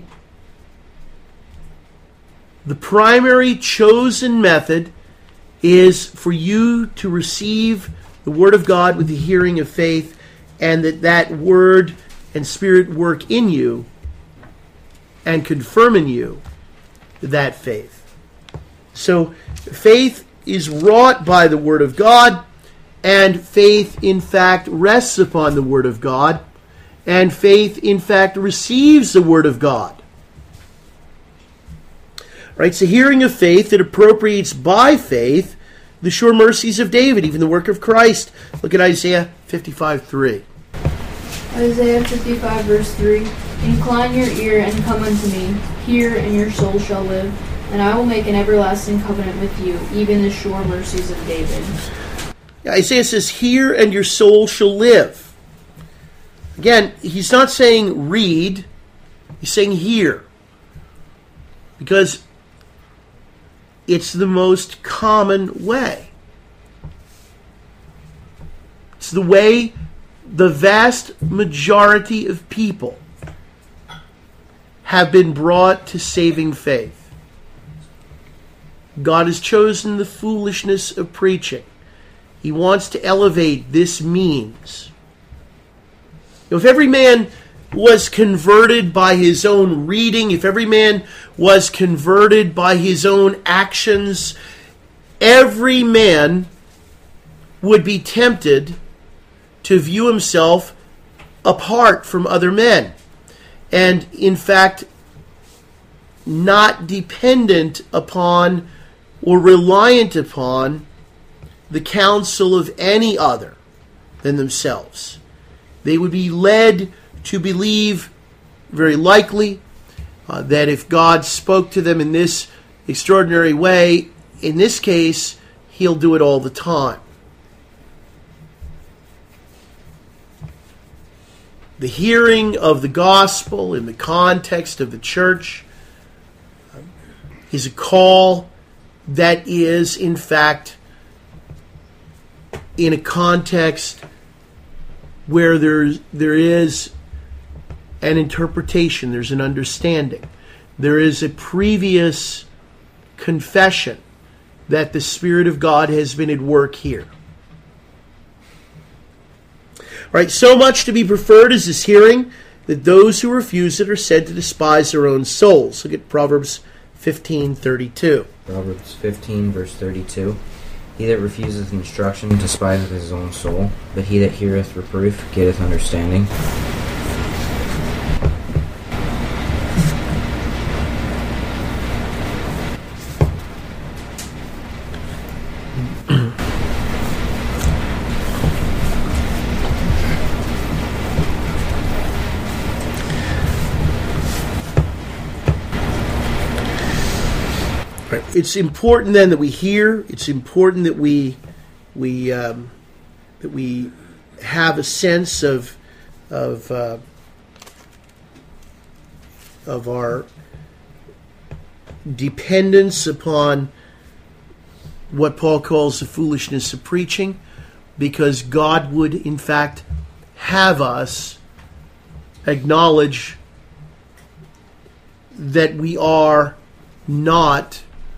the primary chosen method is for you to receive the Word of God with the hearing of faith, and that that Word and Spirit work in you and confirm in you that faith. So faith is wrought by the Word of God, and faith in fact rests upon the Word of God, and faith in fact receives the Word of God. Right, so hearing of faith that appropriates by faith the sure mercies of David, even the work of Christ. Look at Isaiah fifty-five three. Isaiah fifty-five, verse three. Incline your ear and come unto me. Hear, and your soul shall live. And I will make an everlasting covenant with you, even the sure mercies of David. Yeah, Isaiah says, hear, and your soul shall live. Again, he's not saying read. He's saying hear. Because it's the most common way. It's the way the vast majority of people have been brought to saving faith. God has chosen the foolishness of preaching. He wants to elevate this means. If every man was converted by his own reading, if every man was converted by his own actions, every man would be tempted to view himself apart from other men, and in fact not dependent upon or reliant upon the counsel of any other than themselves. They would be led to believe, very likely, uh, that if God spoke to them in this extraordinary way, in this case, He'll do it all the time. The hearing of the gospel in the context of the church is a call that is, in fact, in a context where there's, there is an interpretation, there's an understanding. There is a previous confession that the Spirit of God has been at work here. Right, so much to be preferred is this hearing that those who refuse it are said to despise their own souls. Look at Proverbs fifteen thirty-two. Proverbs fifteen, verse thirty-two. He that refuseth instruction despiseth his own soul, but he that heareth reproof getteth understanding. Right. It's important then that we hear. It's important that we we um, that we have a sense of of uh, of our dependence upon what Paul calls the foolishness of preaching, because God would, in fact, have us acknowledge that we are not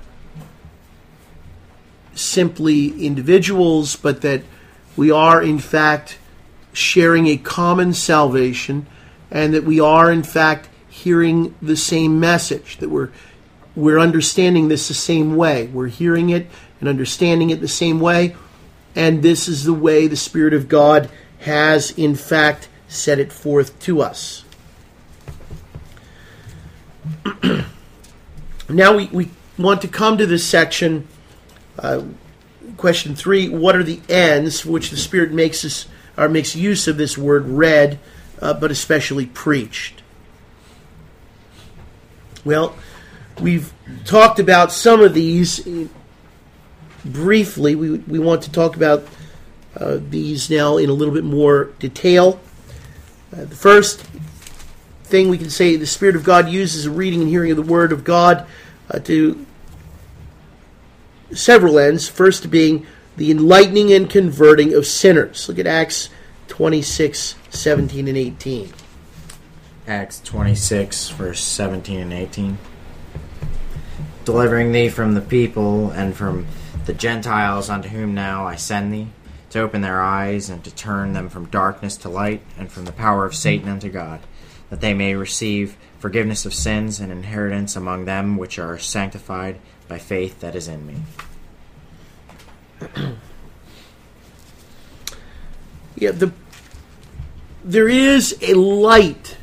simply individuals, but that we are, in fact, sharing a common salvation, and that we are, in fact, hearing the same message, that we're we're understanding this the same way. We're hearing it and understanding it the same way, and this is the way the Spirit of God has, in fact, set it forth to us. Now we, we want to come to this section, uh, question three, what are the ends for which the Spirit makes us, or makes use of this word read, uh, but especially preached? Well, we've talked about some of these briefly. We, we want to talk about uh, these now in a little bit more detail. Uh, the first thing we can say, the Spirit of God uses a reading and hearing of the Word of God uh, to several ends. First being the enlightening and converting of sinners. Look at Acts twenty-six, seventeen, and eighteen. Acts twenty-six, verse seventeen and eighteen. Delivering thee from the people and from the Gentiles unto whom now I send thee, to open their eyes and to turn them from darkness to light and from the power of Satan unto God, that they may receive forgiveness of sins and inheritance among them which are sanctified by faith that is in me. Yeah, the there is a light.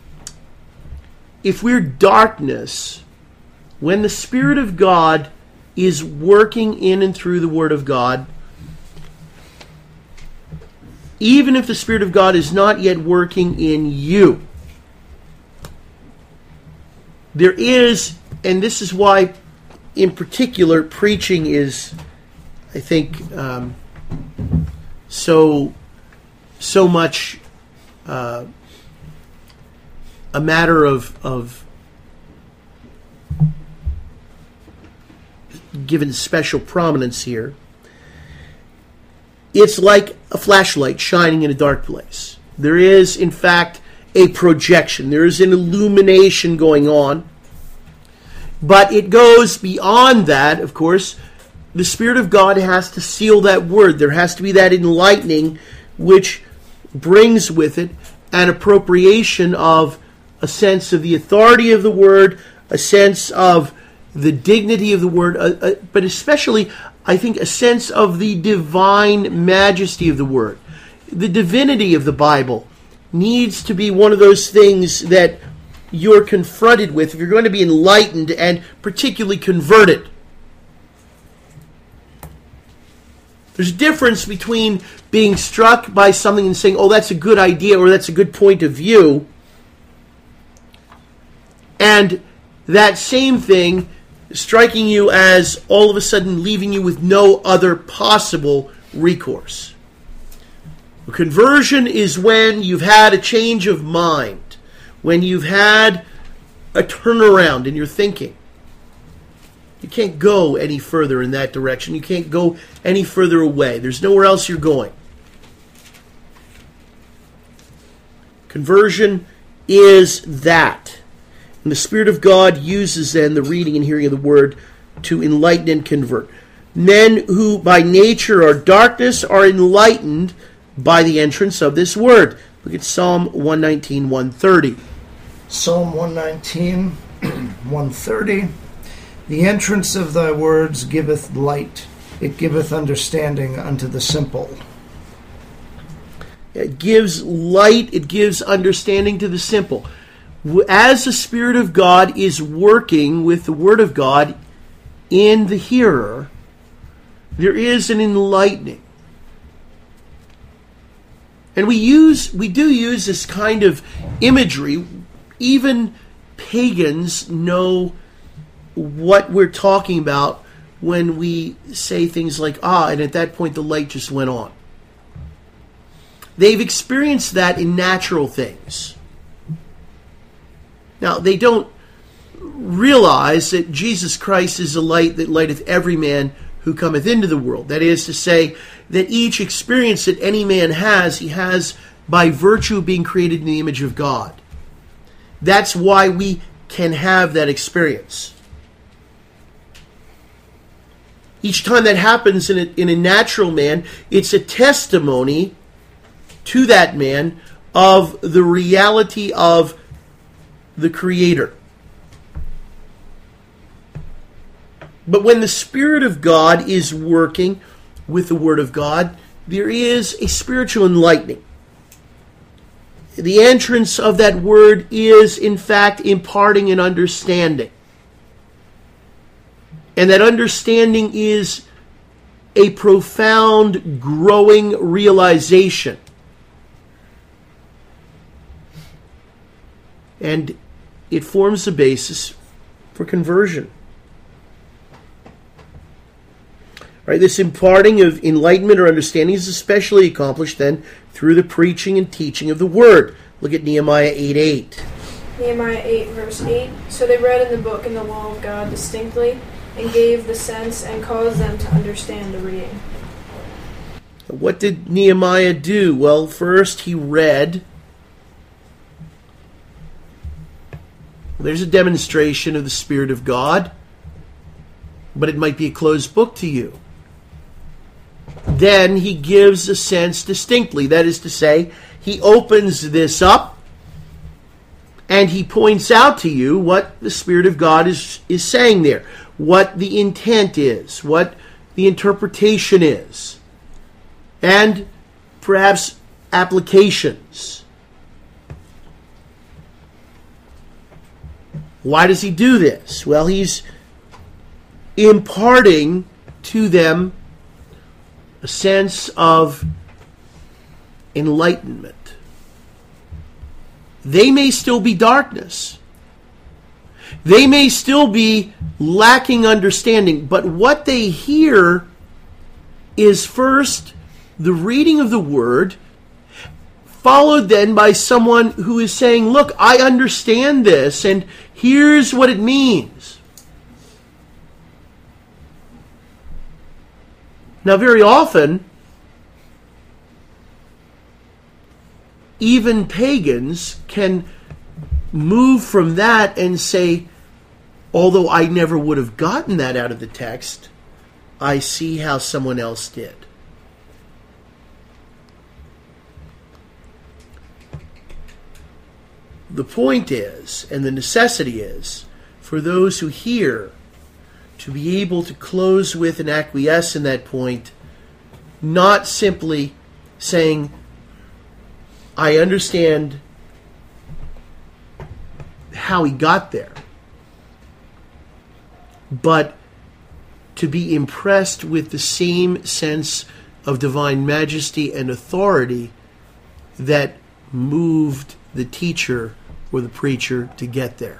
If we're darkness, when the Spirit of God is working in and through the Word of God, even if the Spirit of God is not yet working in you, there is, and this is why, in particular, preaching is, I think, um, so so much uh, a matter of of given special prominence here. It's like a flashlight shining in a dark place. There is, in fact, a projection. There is an illumination going on. But it goes beyond that, of course. The Spirit of God has to seal that word. There has to be that enlightening which brings with it an appropriation of a sense of the authority of the word, a sense of the dignity of the word, uh, uh, but especially, I think, a sense of the divine majesty of the word. The divinity of the Bible needs to be one of those things that you're confronted with if you're going to be enlightened and particularly converted. There's a difference between being struck by something and saying, oh, that's a good idea or that's a good point of view, and that same thing striking you as all of a sudden leaving you with no other possible recourse. A conversion is when you've had a change of mind, when you've had a turnaround in your thinking. You can't go any further in that direction. You can't go any further away. There's nowhere else you're going. Conversion is that. And the Spirit of God uses then the reading and hearing of the Word to enlighten and convert. Men who by nature are darkness are enlightened by the entrance of this Word. Look at Psalm one nineteen, one thirty. Psalm one nineteen, one thirty. The entrance of thy words giveth light. It giveth understanding unto the simple. It gives light. It gives understanding to the simple. As the Spirit of God is working with the Word of God in the hearer, there is an enlightening. And we use, we do use this kind of imagery. Even pagans know what we're talking about when we say things like, ah, and at that point the light just went on. They've experienced that in natural things. Now, they don't realize that Jesus Christ is the light that lighteth every man who cometh into the world. That is to say, that each experience that any man has, he has by virtue of being created in the image of God. That's why we can have that experience. Each time that happens in a, in a natural man, it's a testimony to that man of the reality of the Creator. But when the Spirit of God is working with the Word of God, there is a spiritual enlightening. The entrance of that Word is, in fact, imparting an understanding. And that understanding is a profound, growing realization. And it forms the basis for conversion. Right, this imparting of enlightenment or understanding is especially accomplished then through the preaching and teaching of the Word. Look at Nehemiah eight eight. Nehemiah eight, verse eight. So they read in the book and the law of God distinctly, and gave the sense and caused them to understand the reading. What did Nehemiah do? Well, first he read. There's a demonstration of the Spirit of God, but it might be a closed book to you. Then he gives a sense distinctly. That is to say, he opens this up and he points out to you what the Spirit of God is, is saying there, what the intent is, what the interpretation is, and perhaps applications. Why does he do this? Well, he's imparting to them a sense of enlightenment. They may still be darkness. They may still be lacking understanding, but what they hear is first the reading of the Word, followed then by someone who is saying, look, I understand this, and here's what it means. Now, very often, even pagans can move from that and say, although I never would have gotten that out of the text, I see how someone else did. The point is, and the necessity is, for those who hear, to be able to close with and acquiesce in that point, not simply saying, I understand how he got there, but to be impressed with the same sense of divine majesty and authority that moved the teacher or the preacher to get there.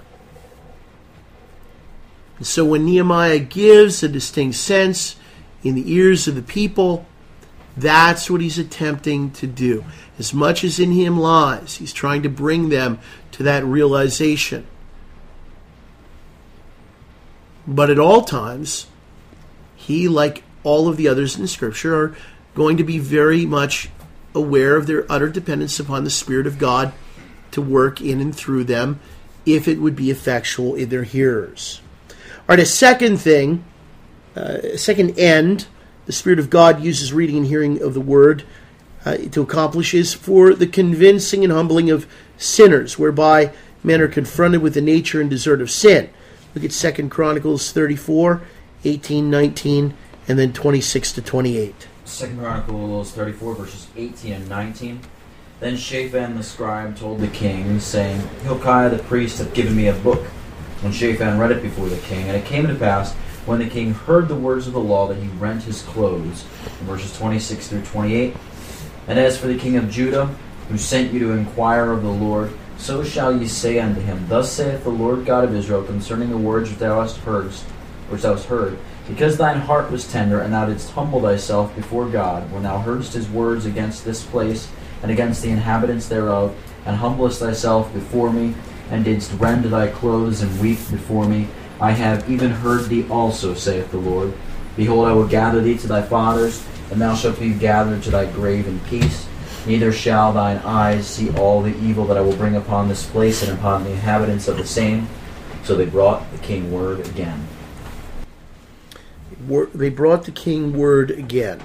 So when Nehemiah gives a distinct sense in the ears of the people, that's what he's attempting to do. As much as in him lies, he's trying to bring them to that realization. But at all times, he, like all of the others in Scripture, are going to be very much aware of their utter dependence upon the Spirit of God to work in and through them if it would be effectual in their hearers. All right, a second thing, uh, a second end, the Spirit of God uses reading and hearing of the Word uh, to accomplish is for the convincing and humbling of sinners, whereby men are confronted with the nature and desert of sin. Look at Second Chronicles thirty-four, eighteen, nineteen, and then twenty-six to twenty-eight. Second Chronicles thirty-four, verses eighteen and nineteen. Then Shaphan the scribe told the king, saying, Hilkiah the priest hath given me a book. When Shaphan read it before the king, and it came to pass, when the king heard the words of the law, that he rent his clothes. In verses twenty-six through twenty-eight. And as for the king of Judah, who sent you to inquire of the Lord, So shall ye say unto him, Thus saith the Lord God of Israel concerning the words which thou hast heard, which thou hast heard, because thine heart was tender, and thou didst humble thyself before God, when thou heardest his words against this place, and against the inhabitants thereof, and humblest thyself before me, and didst rend thy clothes and weep before me, I have even heard thee also, saith the Lord. Behold, I will gather thee to thy fathers, and thou shalt be gathered to thy grave in peace. Neither shall thine eyes see all the evil that I will bring upon this place and upon the inhabitants of the same. So they brought the king word again. They brought the king word again.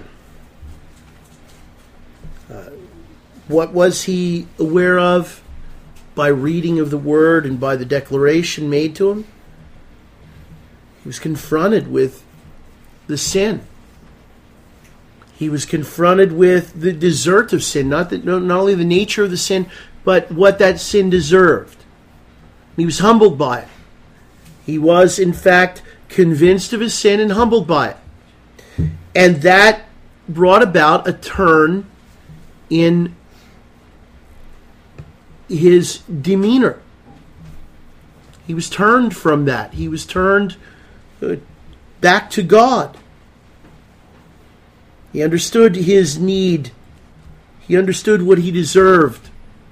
Uh, what was he aware of by reading of the word and by the declaration made to him? He was confronted with the sin. He was confronted with the desert of sin, not, the, not only the nature of the sin, but what that sin deserved. He was humbled by it. He was, in fact, convinced of his sin and humbled by it. And that brought about a turn in his demeanor. He was turned from that. He was turned uh, back to God. He understood his need. He understood what he deserved.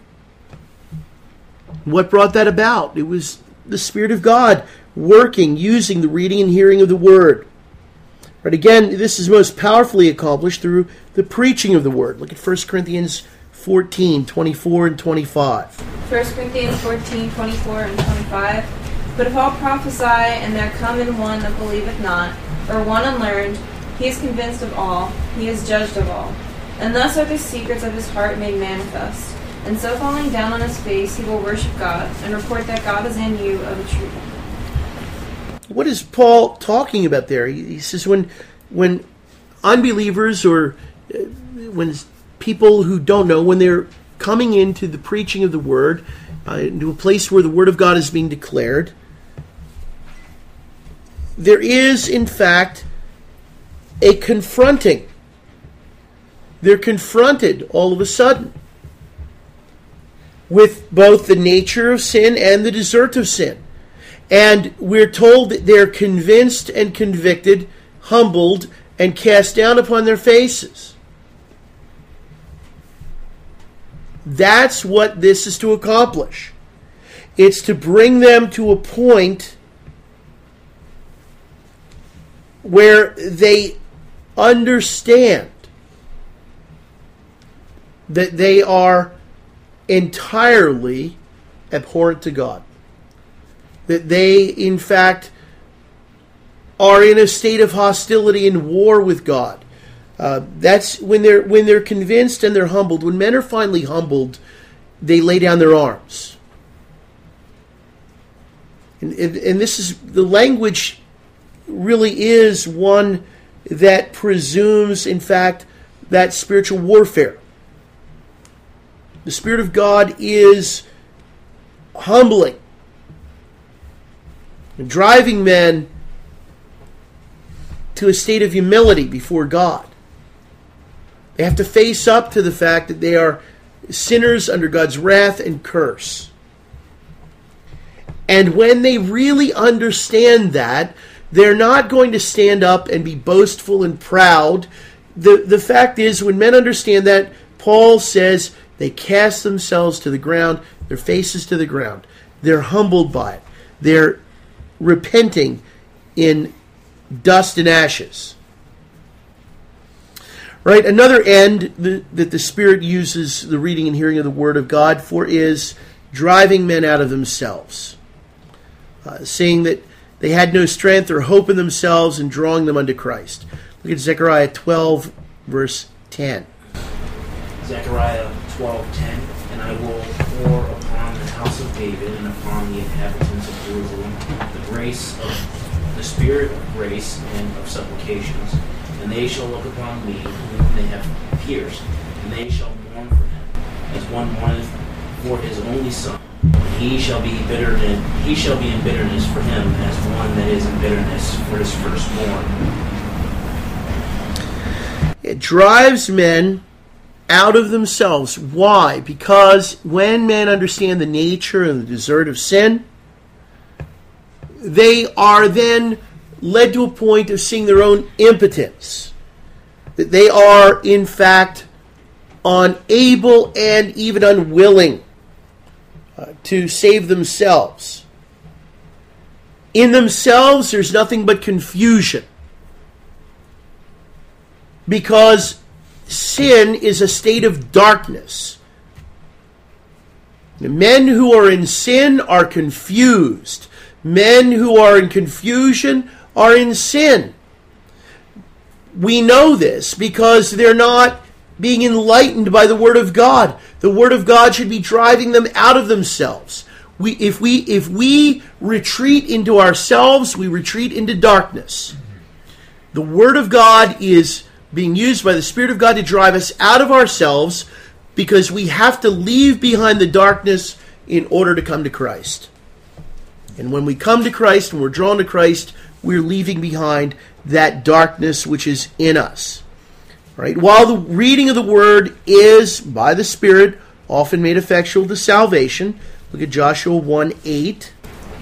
What brought that about? It was the Spirit of God working, using the reading and hearing of the Word. But again, this is most powerfully accomplished through the preaching of the Word. Look at First Corinthians fourteen, twenty-four and twenty-five. First Corinthians fourteen, twenty-four and twenty-five. But if all prophesy, and there come in one that believeth not, or one unlearned, he is convinced of all, he is judged of all. And thus are the secrets of his heart made manifest. And so falling down on his face, he will worship God, and report that God is in you of a truth. What is Paul talking about there? He, he says when when unbelievers or uh, when people who don't know, when they're coming into the preaching of the Word, uh, into a place where the Word of God is being declared, there is, in fact, a confronting. They're confronted all of a sudden with both the nature of sin and the desert of sin. And we're told that they're convinced and convicted, humbled, and cast down upon their faces. That's what this is to accomplish. It's to bring them to a point where they understand that they are entirely abhorrent to God. That they, in fact, are in a state of hostility and war with God. Uh, that's when they're when they're convinced and they're humbled. When men are finally humbled, they lay down their arms. And, and, and this is the language really is one that presumes, in fact, that spiritual warfare. The Spirit of God is humbling and driving men to a state of humility before God. They have to face up to the fact that they are sinners under God's wrath and curse. And when they really understand that, they're not going to stand up and be boastful and proud. The, the fact is, when men understand that, Paul says they cast themselves to the ground, their faces to the ground. They're humbled by it. They're repenting in dust and ashes. Right? Another end the, that the Spirit uses the reading and hearing of the Word of God for is driving men out of themselves. Uh, saying that they had no strength or hope in themselves and drawing them unto Christ. Look at Zechariah twelve, verse ten. Zechariah twelve ten, and I will pour upon the house of David and upon the inhabitants of Jerusalem the grace of the spirit of grace and of supplications, and they shall look upon me whom they have pierced, and they shall mourn for him, as one mourneth for his only son. He shall be bitter in, he shall be in bitterness for him as one that is in bitterness for his firstborn. It drives men out of themselves. Why? Because when men understand the nature and the desert of sin, they are then led to a point of seeing their own impotence. That they are, in fact, unable and even unwilling uh, to save themselves. In themselves, there's nothing but confusion. Because sin is a state of darkness. Men who are in sin are confused. Men who are in confusion are in sin. We know this because they're not being enlightened by the Word of God. The Word of God should be driving them out of themselves. We, if we, if we retreat into ourselves, we retreat into darkness. The Word of God is being used by the Spirit of God to drive us out of ourselves because we have to leave behind the darkness in order to come to Christ. And when we come to Christ and we're drawn to Christ, we're leaving behind that darkness which is in us. Right? While the reading of the Word is, by the Spirit, often made effectual to salvation, look at Joshua one eight.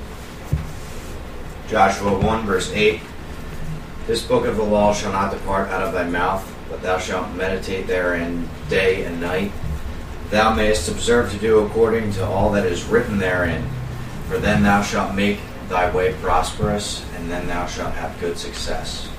Joshua one, verse eight. This book of the law shall not depart out of thy mouth, but thou shalt meditate therein day and night. Thou mayest observe to do according to all that is written therein. For then thou shalt make thy way prosperous, and then thou shalt have good success.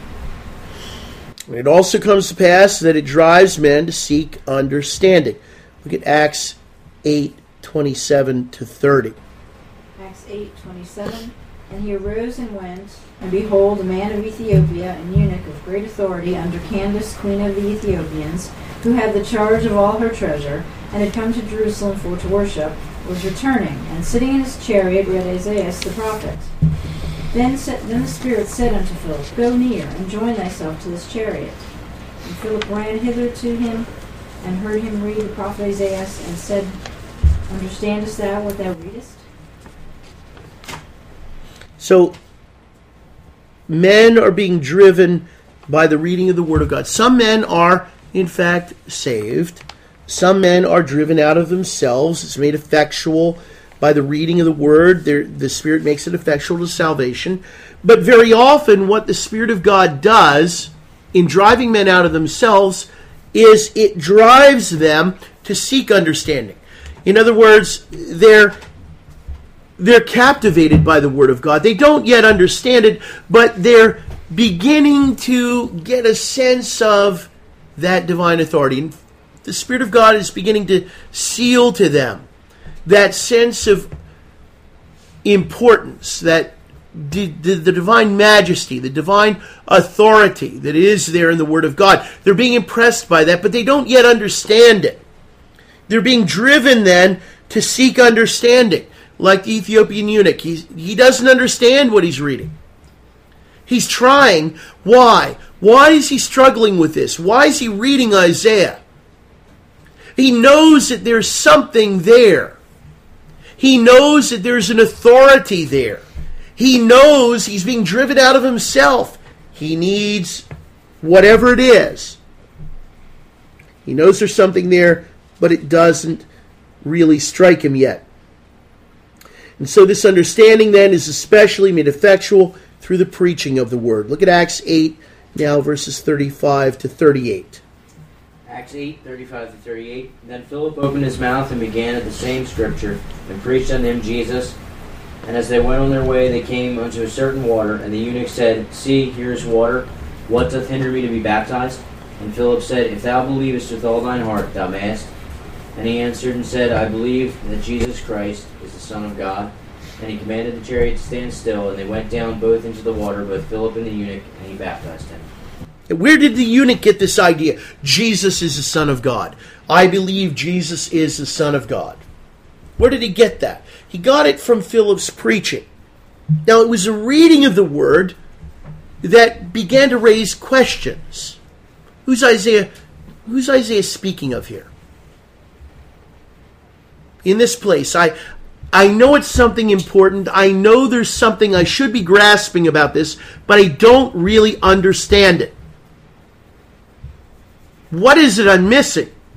It also comes to pass that it drives men to seek understanding. Look at Acts eight twenty-seven to thirty. Acts eight twenty-seven. And he arose and went, and behold, a man of Ethiopia, an eunuch of great authority under Candace, queen of the Ethiopians, who had the charge of all her treasure, and had come to Jerusalem for to worship, was returning, and sitting in his chariot read Isaiah the prophet. Then, set, then the Spirit said unto Philip, Go near, and join thyself to this chariot. And Philip ran hither to him, and heard him read the prophet Isaiah, and said, Understandest thou what thou readest? So, men are being driven by the reading of the Word of God. Some men are, in fact, saved. Some men are driven out of themselves. It's made effectual by the reading of the Word. They're, the Spirit makes it effectual to salvation. But very often what the Spirit of God does in driving men out of themselves is it drives them to seek understanding. In other words, they're they're captivated by the Word of God. They don't yet understand it, but they're beginning to get a sense of that divine authority. And the Spirit of God is beginning to seal to them that sense of importance, that the, the, the divine majesty, the divine authority that is there in the Word of God. They're being impressed by that, but they don't yet understand it. They're being driven then to seek understanding. Like the Ethiopian eunuch, he's, he doesn't understand what he's reading. He's trying. Why? Why is he struggling with this? Why is he reading Isaiah? He knows that there's something there. He knows that there's an authority there. He knows he's being driven out of himself. He needs whatever it is. He knows there's something there, but it doesn't really strike him yet. And so this understanding then is especially made effectual through the preaching of the Word. Look at Acts eight, now verses thirty-five to thirty-eight. Acts eight, thirty-five to thirty-eight. Then Philip opened his mouth and began at the same scripture, and preached unto him Jesus. And as they went on their way, they came unto a certain water, and the eunuch said, See, here is water. What doth hinder me to be baptized? And Philip said, If thou believest with all thine heart, thou mayest. And he answered and said, I believe that Jesus Christ is the Son of God. And he commanded the chariot to stand still, and they went down both into the water, both Philip and the eunuch, and he baptized him. Where did the eunuch get this idea? Jesus is the Son of God. I believe Jesus is the Son of God. Where did he get that? He got it from Philip's preaching. Now, it was a reading of the Word that began to raise questions. Who's Isaiah, who's Isaiah speaking of here? In this place, I, I know it's something important. I know there's something I should be grasping about this, but I don't really understand it. What is it I'm missing?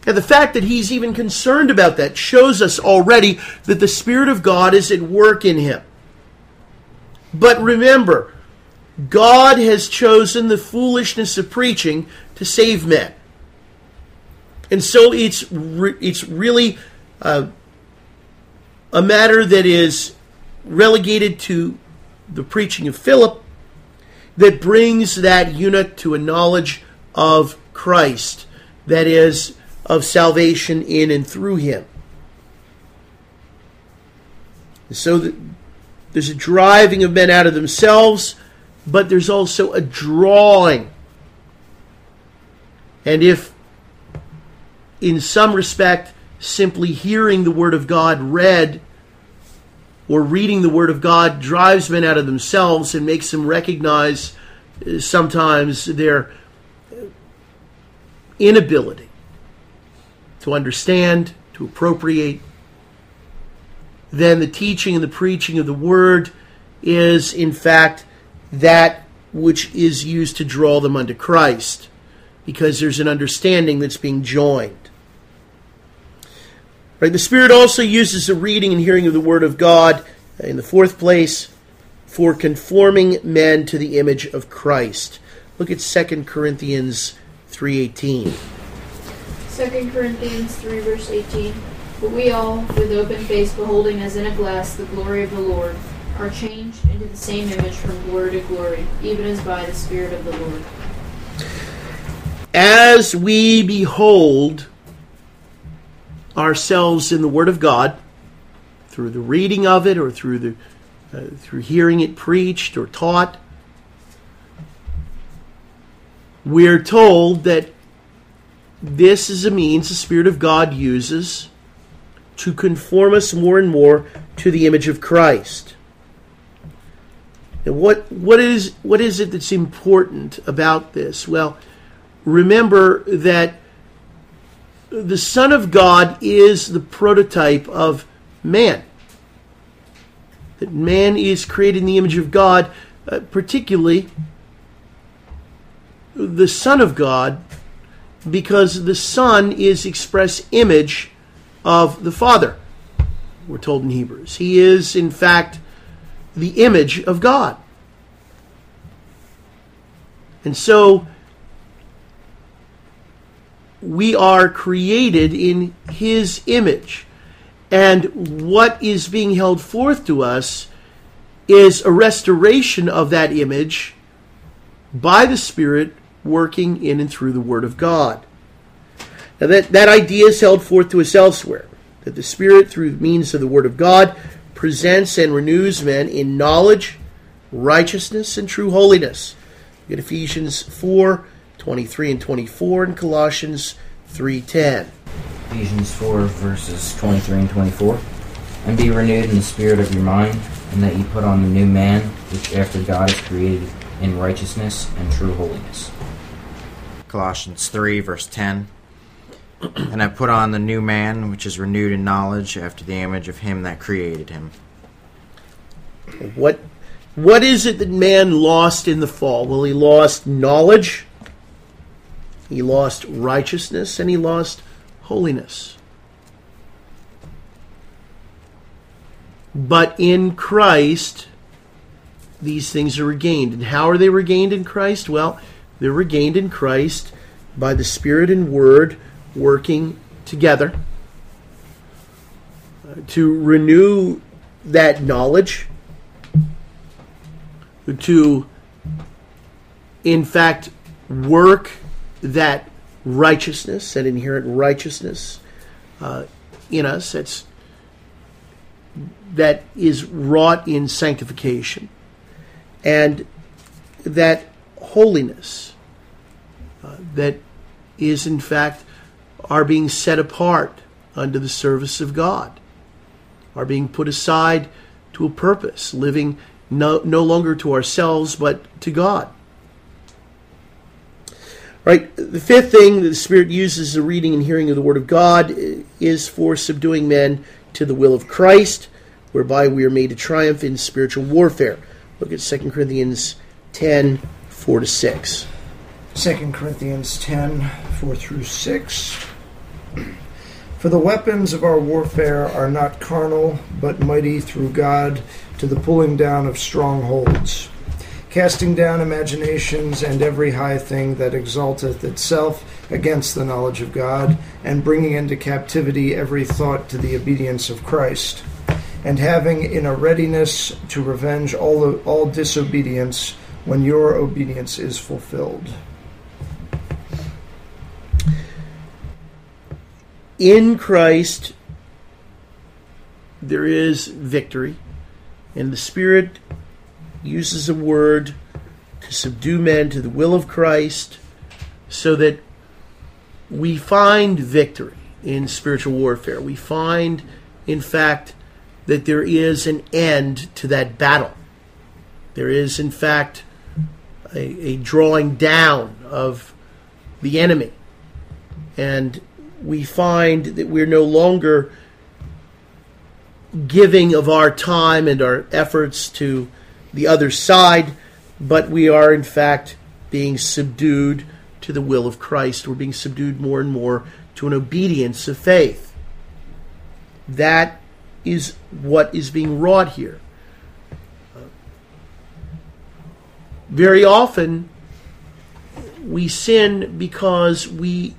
And the fact that he's even concerned about that shows us already that the Spirit of God is at work in him. But remember, God has chosen the foolishness of preaching to save men. And so it's re- it's really uh, a matter that is relegated to the preaching of Philip that brings that eunuch to a knowledge of Christ, that is, of salvation in and through him. So the, there's a driving of men out of themselves, but there's also a drawing. And if, in some respect, simply hearing the Word of God read or reading the Word of God drives men out of themselves and makes them recognize sometimes their inability to understand, to appropriate, then the teaching and the preaching of the Word is, in fact, that which is used to draw them unto Christ, because there's an understanding that's being joined. Right? The Spirit also uses the reading and hearing of the Word of God, in the fourth place, for conforming men to the image of Christ. Look at Second Corinthians three eighteen. Second Corinthians three, verse eighteen. But we all, with open face beholding as in a glass the glory of the Lord, are changed into the same image from glory to glory, even as by the Spirit of the Lord. As we behold ourselves in the Word of God, through the reading of it or through the uh, through hearing it preached or taught, we're told that this is a means the Spirit of God uses to conform us more and more to the image of Christ. And what what is what is it that's important about this? Well, remember that the Son of God is the prototype of man. That man is created in the image of God, uh, particularly the Son of God, because the Son is express image of the Father, we're told in Hebrews. He is, in fact, the image of God. And so, we are created in His image. And what is being held forth to us is a restoration of that image by the Spirit working in and through the Word of God. Now that, that idea is held forth to us elsewhere, that the Spirit, through means of the Word of God, presents and renews men in knowledge, righteousness, and true holiness. Look at Ephesians four, twenty-three and twenty-four, and Colossians three ten. Ephesians four, verses twenty-three and twenty-four. And be renewed in the spirit of your mind, and that ye put on the new man, which after God is created in righteousness and true holiness. Colossians three, verse ten. And I put on the new man, which is renewed in knowledge after the image of him that created him. What, what is it that man lost in the fall? Well, he lost knowledge, he lost righteousness, and he lost holiness. But in Christ, these things are regained. And how are they regained in Christ? Well, they're regained in Christ by the Spirit and Word working together uh, to renew that knowledge, to, in fact, work that righteousness, that inherent righteousness uh, in us that's, that is wrought in sanctification, and that holiness uh, that is, in fact, are being set apart unto the service of God, are being put aside to a purpose, living no, no longer to ourselves but to God. Right. The fifth thing that the Spirit uses the reading and hearing of the Word of God is for subduing men to the will of Christ, whereby we are made to triumph in spiritual warfare. Look at Second Corinthians ten, four to six. Second Corinthians ten, four through six. For the weapons of our warfare are not carnal, but mighty through God to the pulling down of strongholds, casting down imaginations and every high thing that exalteth itself against the knowledge of God, and bringing into captivity every thought to the obedience of Christ, and having in a readiness to revenge all, all disobedience when your obedience is fulfilled. In Christ, there is victory, and the Spirit uses a word to subdue men to the will of Christ so that we find victory in spiritual warfare. We find, in fact, that there is an end to that battle. There is, in fact, a, a drawing down of the enemy. And we find that we're no longer giving of our time and our efforts to the other side, but we are, in fact, being subdued to the will of Christ. We're being subdued more and more to an obedience of faith. That is what is being wrought here. Very often, we sin because we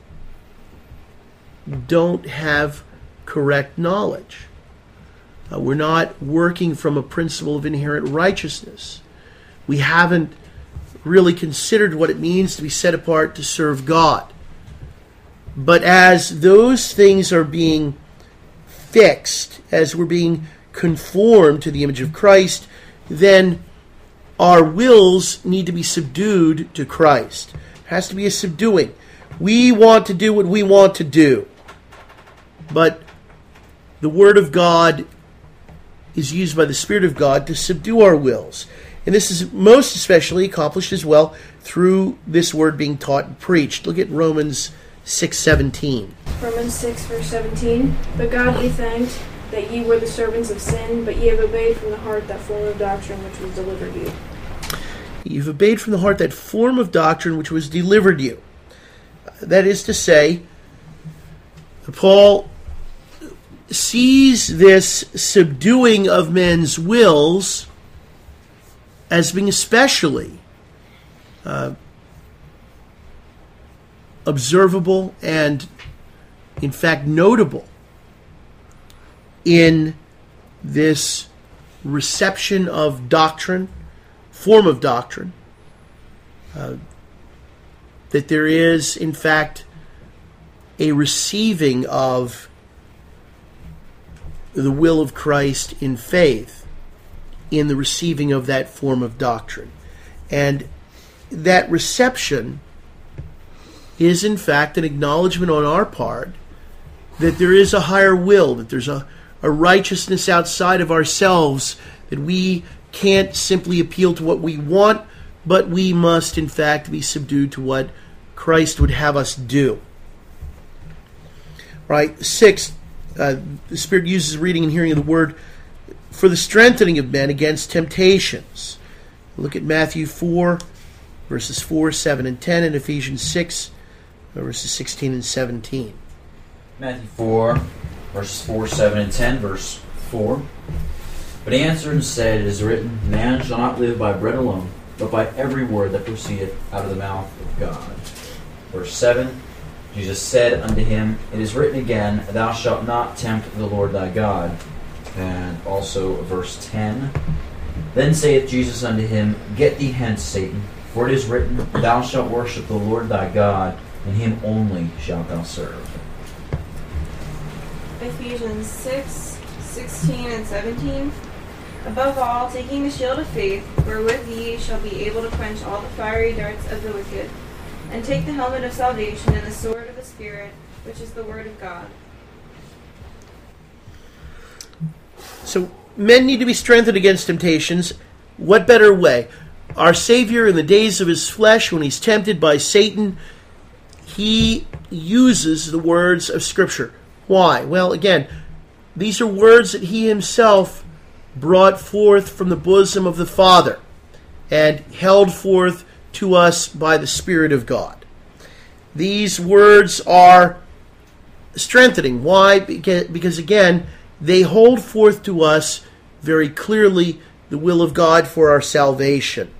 don't have correct knowledge. Uh, we're not working from a principle of inherent righteousness. We haven't really considered what it means to be set apart to serve God. But as those things are being fixed, as we're being conformed to the image of Christ, then our wills need to be subdued to Christ. There has to be a subduing. We want to do what we want to do. But the Word of God is used by the Spirit of God to subdue our wills. And this is most especially accomplished as well through this Word being taught and preached. Look at Romans six seventeen. Romans six, verse seventeen. But God be thanked that ye were the servants of sin, but ye have obeyed from the heart that form of doctrine which was delivered you. You've obeyed from the heart that form of doctrine which was delivered you. That is to say, Paul sees this subduing of men's wills as being especially uh, observable and, in fact, notable in this reception of doctrine, form of doctrine, uh, that there is, in fact, a receiving of the will of Christ in faith, in the receiving of that form of doctrine. And that reception is, in fact, an acknowledgement on our part that there is a higher will, that there's a, a righteousness outside of ourselves, that we can't simply appeal to what we want, but we must, in fact, be subdued to what Christ would have us do. Right? Sixth, uh, the Spirit uses reading and hearing of the Word for the strengthening of men against temptations. Look at Matthew four, verses four, seven, and ten, and Ephesians six, verses sixteen and seventeen. Matthew four, verses four, seven, and ten, verse four. But he answered and said, It is written, Man shall not live by bread alone, but by every word that proceedeth out of the mouth of God. Verse seven. Jesus said unto him, It is written again, Thou shalt not tempt the Lord thy God. And also verse ten. Then saith Jesus unto him, Get thee hence, Satan, for it is written, Thou shalt worship the Lord thy God, and him only shalt thou serve. Ephesians six, sixteen and seventeen. Above all, taking the shield of faith, wherewith ye shall be able to quench all the fiery darts of the wicked, and take the helmet of salvation and the sword of the Spirit, which is the word of God. So men need to be strengthened against temptations. What better way? Our Savior, in the days of his flesh, when he's tempted by Satan, he uses the words of Scripture. Why? Well, again, these are words that he himself brought forth from the bosom of the Father and held forth to us by the Spirit of God. These words are strengthening. Why? Because, because again, they hold forth to us very clearly the will of God for our salvation.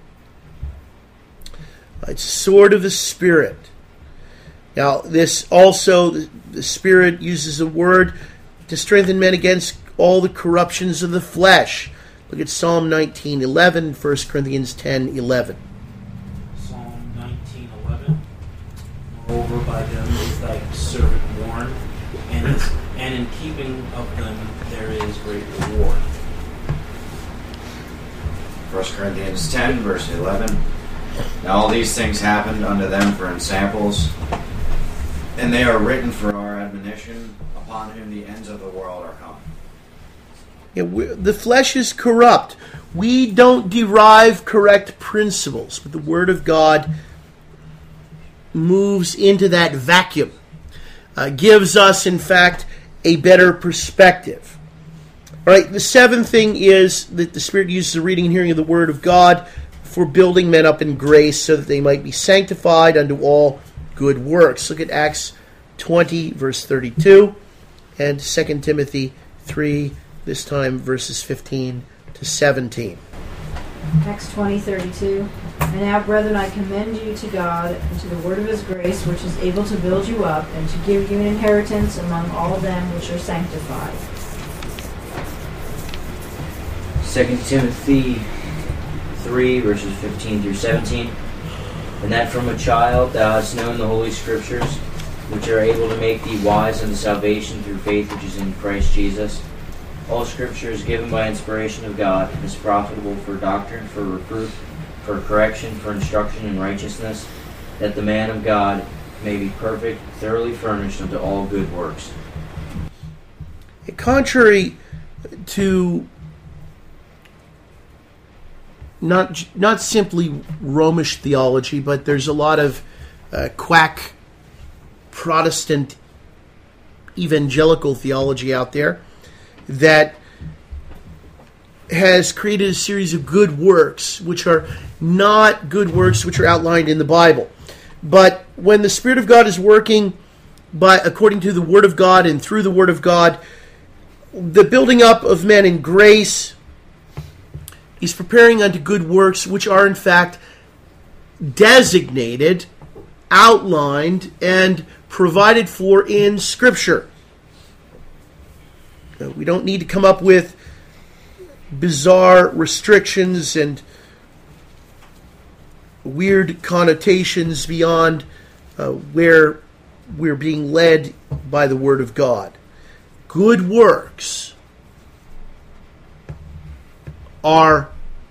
It's a sword of the Spirit. Now, this also, the Spirit uses a word to strengthen men against all the corruptions of the flesh. Look at Psalm nineteen eleven, First Corinthians ten eleven. Psalm nineteen eleven. Moreover, by them is thy servant warned, and, is, and in keeping of them there is great reward. First Corinthians ten, verse eleven. Now all these things happened unto them for ensamples, and they are written for our admonition, upon whom the ends of the world are come. Yeah, the flesh is corrupt. We don't derive correct principles, but the Word of God moves into that vacuum, uh, gives us, in fact, a better perspective. All right, the seventh thing is that the Spirit uses the reading and hearing of the Word of God for building men up in grace so that they might be sanctified unto all good works. Look at Acts twenty, verse thirty-two, and Second Timothy three, this time verses fifteen to seventeen. Acts twenty thirty-two. And now, brethren, I commend you to God and to the word of his grace, which is able to build you up and to give you an inheritance among all them which are sanctified. Second Timothy three, verses fifteen through seventeen. And that from a child thou hast known the Holy Scriptures, which are able to make thee wise unto salvation through faith which is in Christ Jesus. All Scripture is given by inspiration of God, and is profitable for doctrine, for reproof, for correction, for instruction in righteousness, that the man of God may be perfect, thoroughly furnished unto all good works. Contrary to not not simply Romish theology, but there's a lot of uh, quack Protestant evangelical theology out there that has created a series of good works, which are not good works which are outlined in the Bible. But when the Spirit of God is working by according to the Word of God and through the Word of God, the building up of men in grace, He's preparing unto good works, which are in fact designated, outlined, and provided for in Scripture. We don't need to come up with bizarre restrictions and weird connotations beyond uh, where we're being led by the Word of God. Good works are,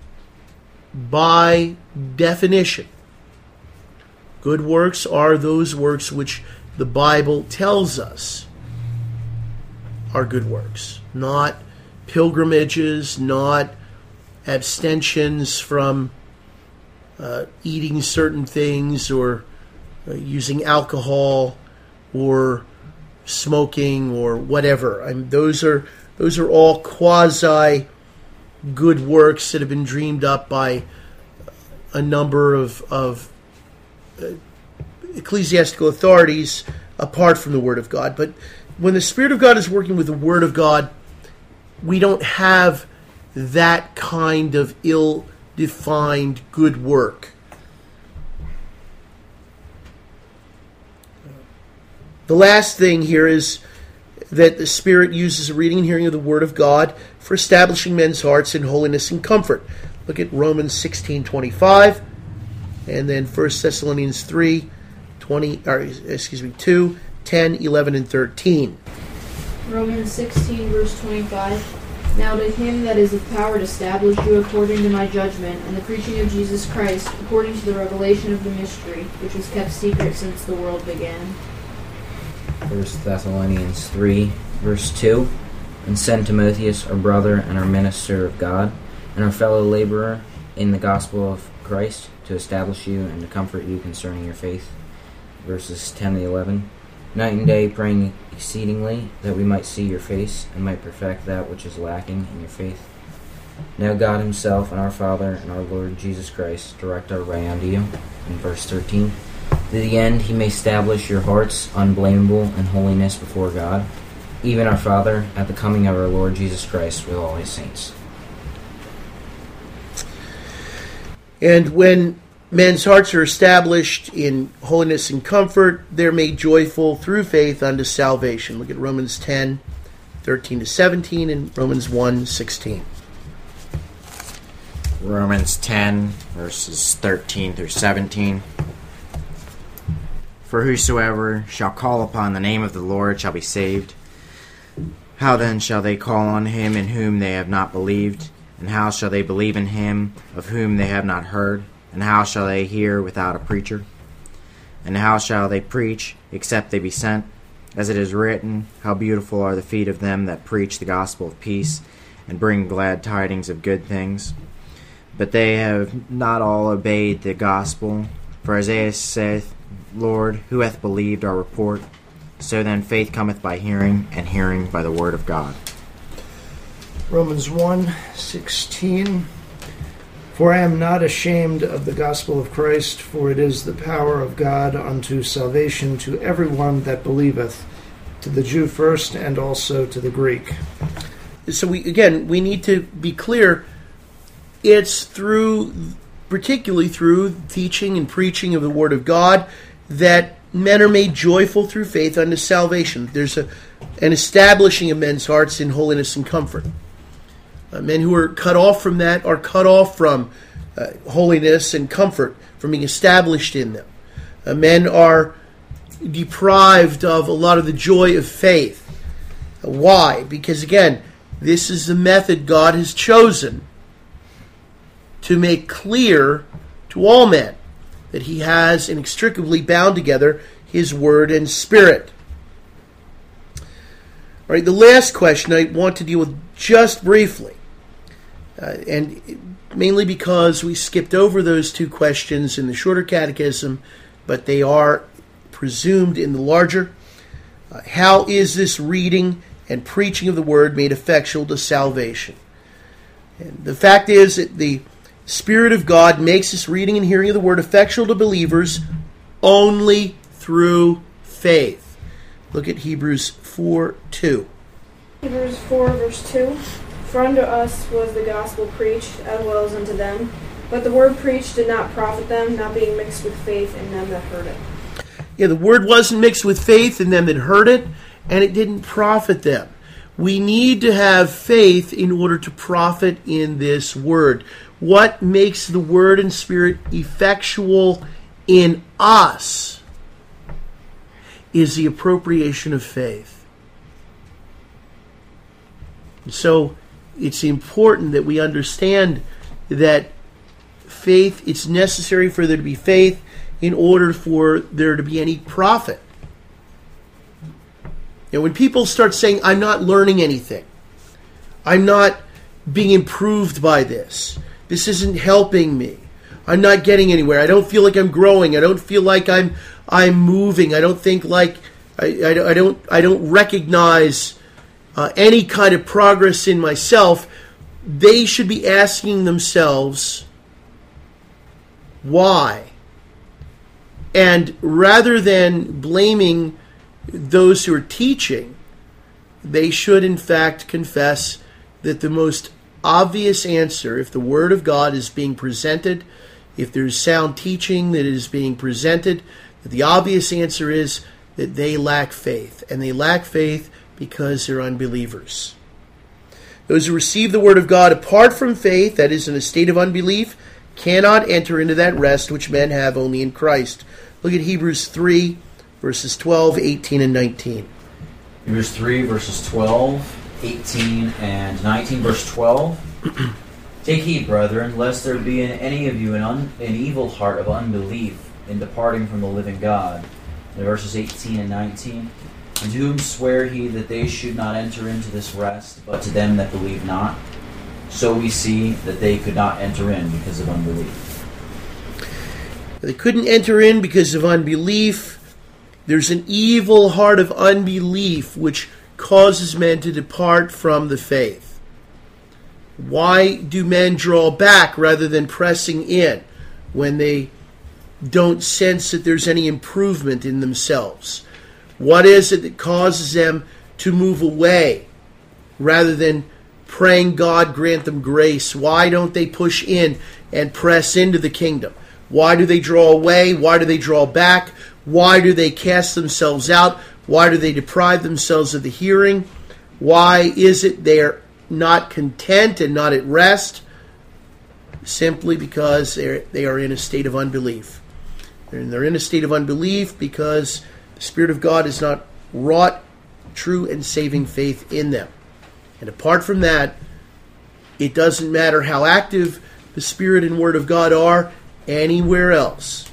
by definition, good works are those works which the Bible tells us are good works. Not pilgrimages, not abstentions from uh, eating certain things or uh, using alcohol or smoking or whatever. I mean, those are those are all quasi good works that have been dreamed up by a number of, of uh, ecclesiastical authorities apart from the Word of God. But when the Spirit of God is working with the Word of God, we don't have that kind of ill-defined good work. The last thing here is that the Spirit uses the reading and hearing of the Word of God for establishing men's hearts in holiness and comfort. Look at Romans sixteen twenty-five, and then First Thessalonians three, twenty, or excuse me, two, ten, eleven, and thirteen. Romans sixteen, verse twenty-five. Now to him that is of power to establish you according to my judgment, and the preaching of Jesus Christ, according to the revelation of the mystery, which was kept secret since the world began. First Thessalonians three, verse two. And send Timotheus, our brother and our minister of God, and our fellow laborer in the gospel of Christ, to establish you and to comfort you concerning your faith. Verses ten to eleven. Night and day praying exceedingly, that we might see your face, and might perfect that which is lacking in your faith. Now God himself and our Father and our Lord Jesus Christ direct our way unto you. In verse thirteen. To the end he may establish your hearts unblameable in holiness before God, even our Father, at the coming of our Lord Jesus Christ with all his saints. And when men's hearts are established in holiness and comfort, they're made joyful through faith unto salvation. Look at Romans ten, thirteen to seventeen, and Romans one, sixteen. Romans ten, verses thirteen through seventeen. For whosoever shall call upon the name of the Lord shall be saved. How then shall they call on him in whom they have not believed? And how shall they believe in him of whom they have not heard? And how shall they hear without a preacher? And how shall they preach except they be sent? As it is written, how beautiful are the feet of them that preach the gospel of peace, and bring glad tidings of good things. But they have not all obeyed the gospel. For Isaiah saith, Lord, who hath believed our report? So then faith cometh by hearing, and hearing by the word of God. Romans one, sixteen. For I am not ashamed of the gospel of Christ, for it is the power of God unto salvation to everyone that believeth, to the Jew first, and also to the Greek. So we again, we need to be clear. It's through, particularly through teaching and preaching of the Word of God, that men are made joyful through faith unto salvation. There's a, an establishing of men's hearts in holiness and comfort. Uh, men who are cut off from that are cut off from uh, holiness and comfort, from being established in them. Uh, men are deprived of a lot of the joy of faith. Uh, why? Because again, this is the method God has chosen to make clear to all men that he has inextricably bound together his word and spirit. All right, the last question I want to deal with just briefly, uh, and mainly because we skipped over those two questions in the shorter catechism, but they are presumed in the larger. Uh, how is this reading and preaching of the word made effectual to salvation? And the fact is that the Spirit of God makes this reading and hearing of the word effectual to believers only through faith. Look at Hebrews four two. Hebrews four, verse two. For unto us was the gospel preached, as well as unto them. But the word preached did not profit them, not being mixed with faith in them that heard it. Yeah, the word wasn't mixed with faith in them that heard it, and it didn't profit them. We need to have faith in order to profit in this word. What makes the word and spirit effectual in us is the appropriation of faith. So it's important that we understand that faith, it's necessary for there to be faith in order for there to be any profit. And when people start saying, I'm not learning anything, I'm not being improved by this, this isn't helping me, I'm not getting anywhere, I don't feel like I'm growing, I don't feel like I'm I'm moving, I don't think like, I, I, I don't I don't recognize uh, any kind of progress in myself, they should be asking themselves, why? And rather than blaming those who are teaching, they should in fact confess that the most obvious answer, if the Word of God is being presented, if there's sound teaching that is being presented, that the obvious answer is that they lack faith. And they lack faith because they're unbelievers. Those who receive the Word of God apart from faith, that is in a state of unbelief, cannot enter into that rest which men have only in Christ. Look at Hebrews three, verses twelve, eighteen, and nineteen. Hebrews three, verses twelve, eighteen, and nineteen. Verse twelve. Take heed, brethren, lest there be in any of you an, un, an evil heart of unbelief in departing from the living God. And verses eighteen and nineteen. And to whom swear he that they should not enter into this rest, but to them that believe not? So we see that they could not enter in because of unbelief. They couldn't enter in because of unbelief. There's an evil heart of unbelief which causes men to depart from the faith. Why do men draw back rather than pressing in when they don't sense that there's any improvement in themselves? What is it that causes them to move away rather than praying God grant them grace? Why don't they push in and press into the kingdom? Why do they draw away? Why do they draw back? Why do they cast themselves out? Why do they deprive themselves of the hearing? Why is it they are not content and not at rest? Simply because they're, they are in a state of unbelief. And they're in a state of unbelief because the Spirit of God has not wrought true and saving faith in them. And apart from that, it doesn't matter how active the Spirit and Word of God are anywhere else.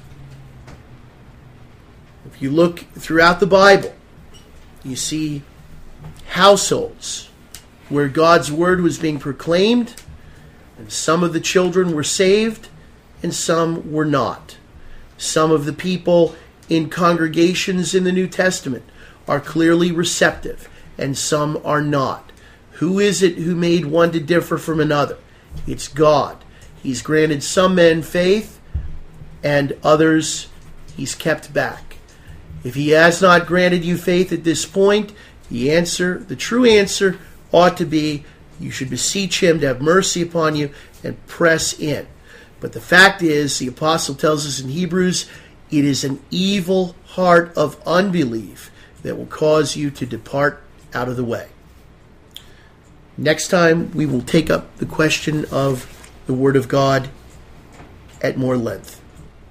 If you look throughout the Bible, you see households where God's Word was being proclaimed, and some of the children were saved, and some were not. Some of the people in congregations in the New Testament are clearly receptive, and some are not. Who is it who made one to differ from another? It's God. He's granted some men faith, and others He's kept back. If He has not granted you faith at this point, the answer, the true answer, ought to be you should beseech Him to have mercy upon you and press in. But the fact is, the apostle tells us in Hebrews, it is an evil heart of unbelief that will cause you to depart out of the way. Next time, we will take up the question of the Word of God at more length.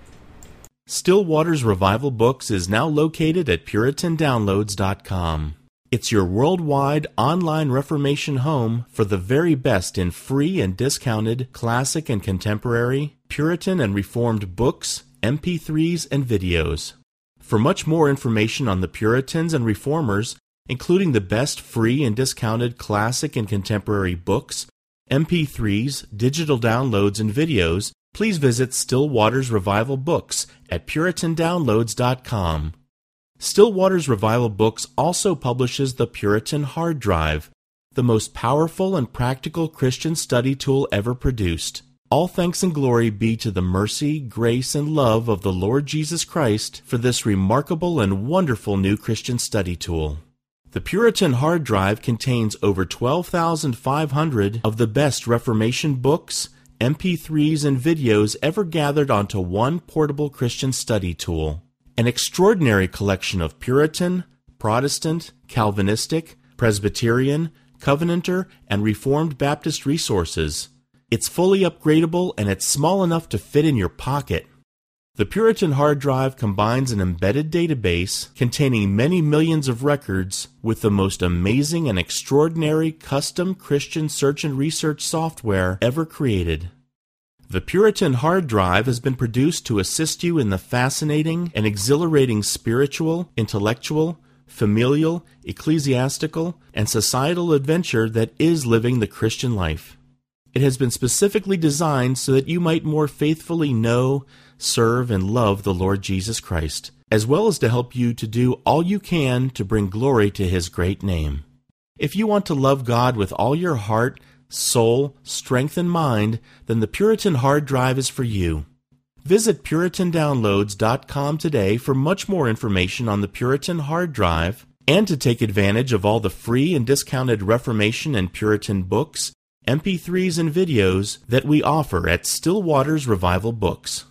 Still Waters Revival Books is now located at Puritan Downloads dot com. It's your worldwide online Reformation home for the very best in free and discounted classic and contemporary, Puritan and Reformed books, M P threes, and videos. For much more information on the Puritans and Reformers, including the best free and discounted classic and contemporary books, M P threes, digital downloads, and videos, please visit Still Waters Revival Books at Puritan Downloads dot com. Still Waters Revival Books also publishes the Puritan Hard Drive, the most powerful and practical Christian study tool ever produced. All thanks and glory be to the mercy, grace, and love of the Lord Jesus Christ for this remarkable and wonderful new Christian study tool. The Puritan Hard Drive contains over twelve thousand five hundred of the best Reformation books, M P threes, and videos ever gathered onto one portable Christian study tool. An extraordinary collection of Puritan, Protestant, Calvinistic, Presbyterian, Covenanter, and Reformed Baptist resources. It's fully upgradable and it's small enough to fit in your pocket. The Puritan Hard Drive combines an embedded database containing many millions of records with the most amazing and extraordinary custom Christian search and research software ever created. The Puritan Hard Drive has been produced to assist you in the fascinating and exhilarating spiritual, intellectual, familial, ecclesiastical, and societal adventure that is living the Christian life. It has been specifically designed so that you might more faithfully know, serve, and love the Lord Jesus Christ, as well as to help you to do all you can to bring glory to His great name. If you want to love God with all your heart, soul, strength, and mind, then the Puritan Hard Drive is for you. Visit Puritan Downloads dot com today for much more information on the Puritan Hard Drive and to take advantage of all the free and discounted Reformation and Puritan books, M P threes, and videos that we offer at Still Waters Revival Books.